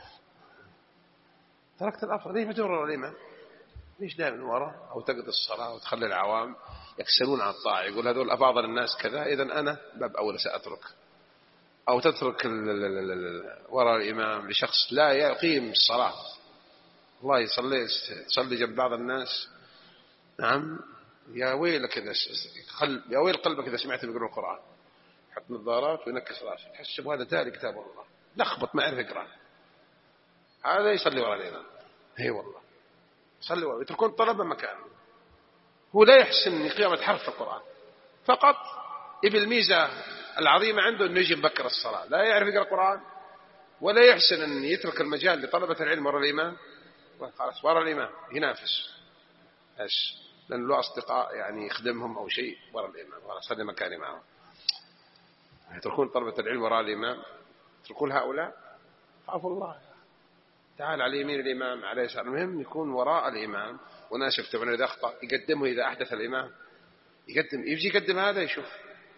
تركت الأفضل. ليش ما تمر الإمام؟ ليش دائما وراء؟ أو تقضي الصلاة وتخلي العوام يكسلون عن الطاعة، يقول هذول أفاضل الناس كذا، إذن أنا باب أول سأترك. أو تترك وراء الإمام لشخص لا يقيم الصلاة، الله يصلي تصلي جنب بعض الناس. نعم، يا ويلك إذا يا ويل قلبك إذا سمعت بيقرأ القرآن، حط نظارات وينكس راسه، تحسب هذا تالي كتاب الله، لخبط ما يعرف يقرأ. هذا يصلي وراء الإمام، هي والله يصلي وراء، يتركون طلبة مكانه. هو لا يحسن قيامة حرف في القرآن، فقط يبي الميزة العظيمة عنده أنه يجي مبكر الصلاة، لا يعرف يقرأ القرآن ولا يحسن أن يترك المجال لطلبة العلم وراء الإمام. خلاص وراء الإمام ينافس ايش، لأن له أصدقاء يعني يخدمهم أو شيء وراء الإمام، وراء صلي مكاني معهم. يتركون طلبة العلم وراء الإمام، يتركون هؤلاء، خافوا الله. تعال على يمين الإمام عليه السلام، المهم يكون وراء الإمام وناس يكتبون إذا أخطأ، يقدمه إذا أحدث الإمام، يقدم يجي يقدم هذا يشوف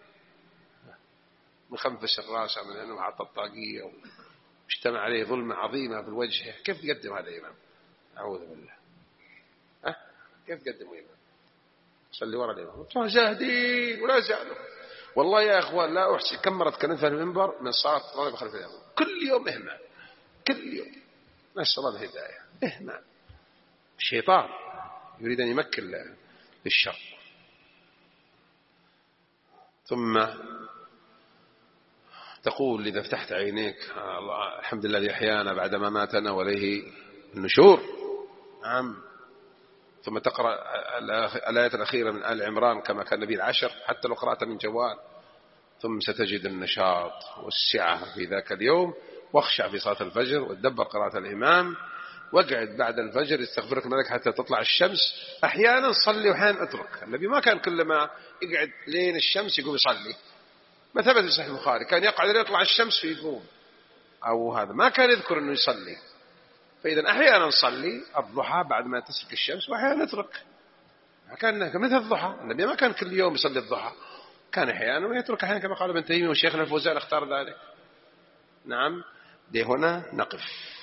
مخنفس الراس من أنه حط الطاقية واجتمع عليه ظلمة عظيمة في الوجه، كيف يقدم هذا الإمام؟ أعوذ بالله. أه؟ كيف تقدموا إمام؟ صلي وراء الإمام زاهدين ولا زالوا. والله يا أخوان لا أحسي كم مرة كنفها المنبر من صلاة الطالب خلف الإمام، كل يوم إهمال، كل يوم. نسأل الله الهداية. إهمال، الشيطان يريد أن يمكن للشر. ثم تقول إذا فتحت عينيك الله الحمد لله الذي أحيانا بعدما ماتنا وإليه النشور. نعم. ثم تقرأ الآيات الأخيرة من آل عمران كما كان النبي العشر، حتى لو قرأت من جوال. ثم ستجد النشاط والسعة في ذاك اليوم، واخشع في صلاة الفجر وتدبر قراءة الإمام، واقعد بعد الفجر يستغفرك ملك حتى تطلع الشمس. أحيانا صلي وأحيانا اترك. النبي ما كان كلما يقعد لين الشمس يقوم يصلي، ما ثبت في صحيح البخاري كان يقعد لين يطلع الشمس ويقوم، أو هذا ما كان يذكر أنه يصلي. فإذا أحيانا نصلي الضحى بعد ما تسلك الشمس، وأحيانا نترك. كان مثل الضحى، النبي ما كان كل يوم يصلي الضحى، كان أحيانا ويترك أحيانا كما قال ابن تيمية، والشيخنا الفوزان اختار ذلك. نعم. دي هنا نقف.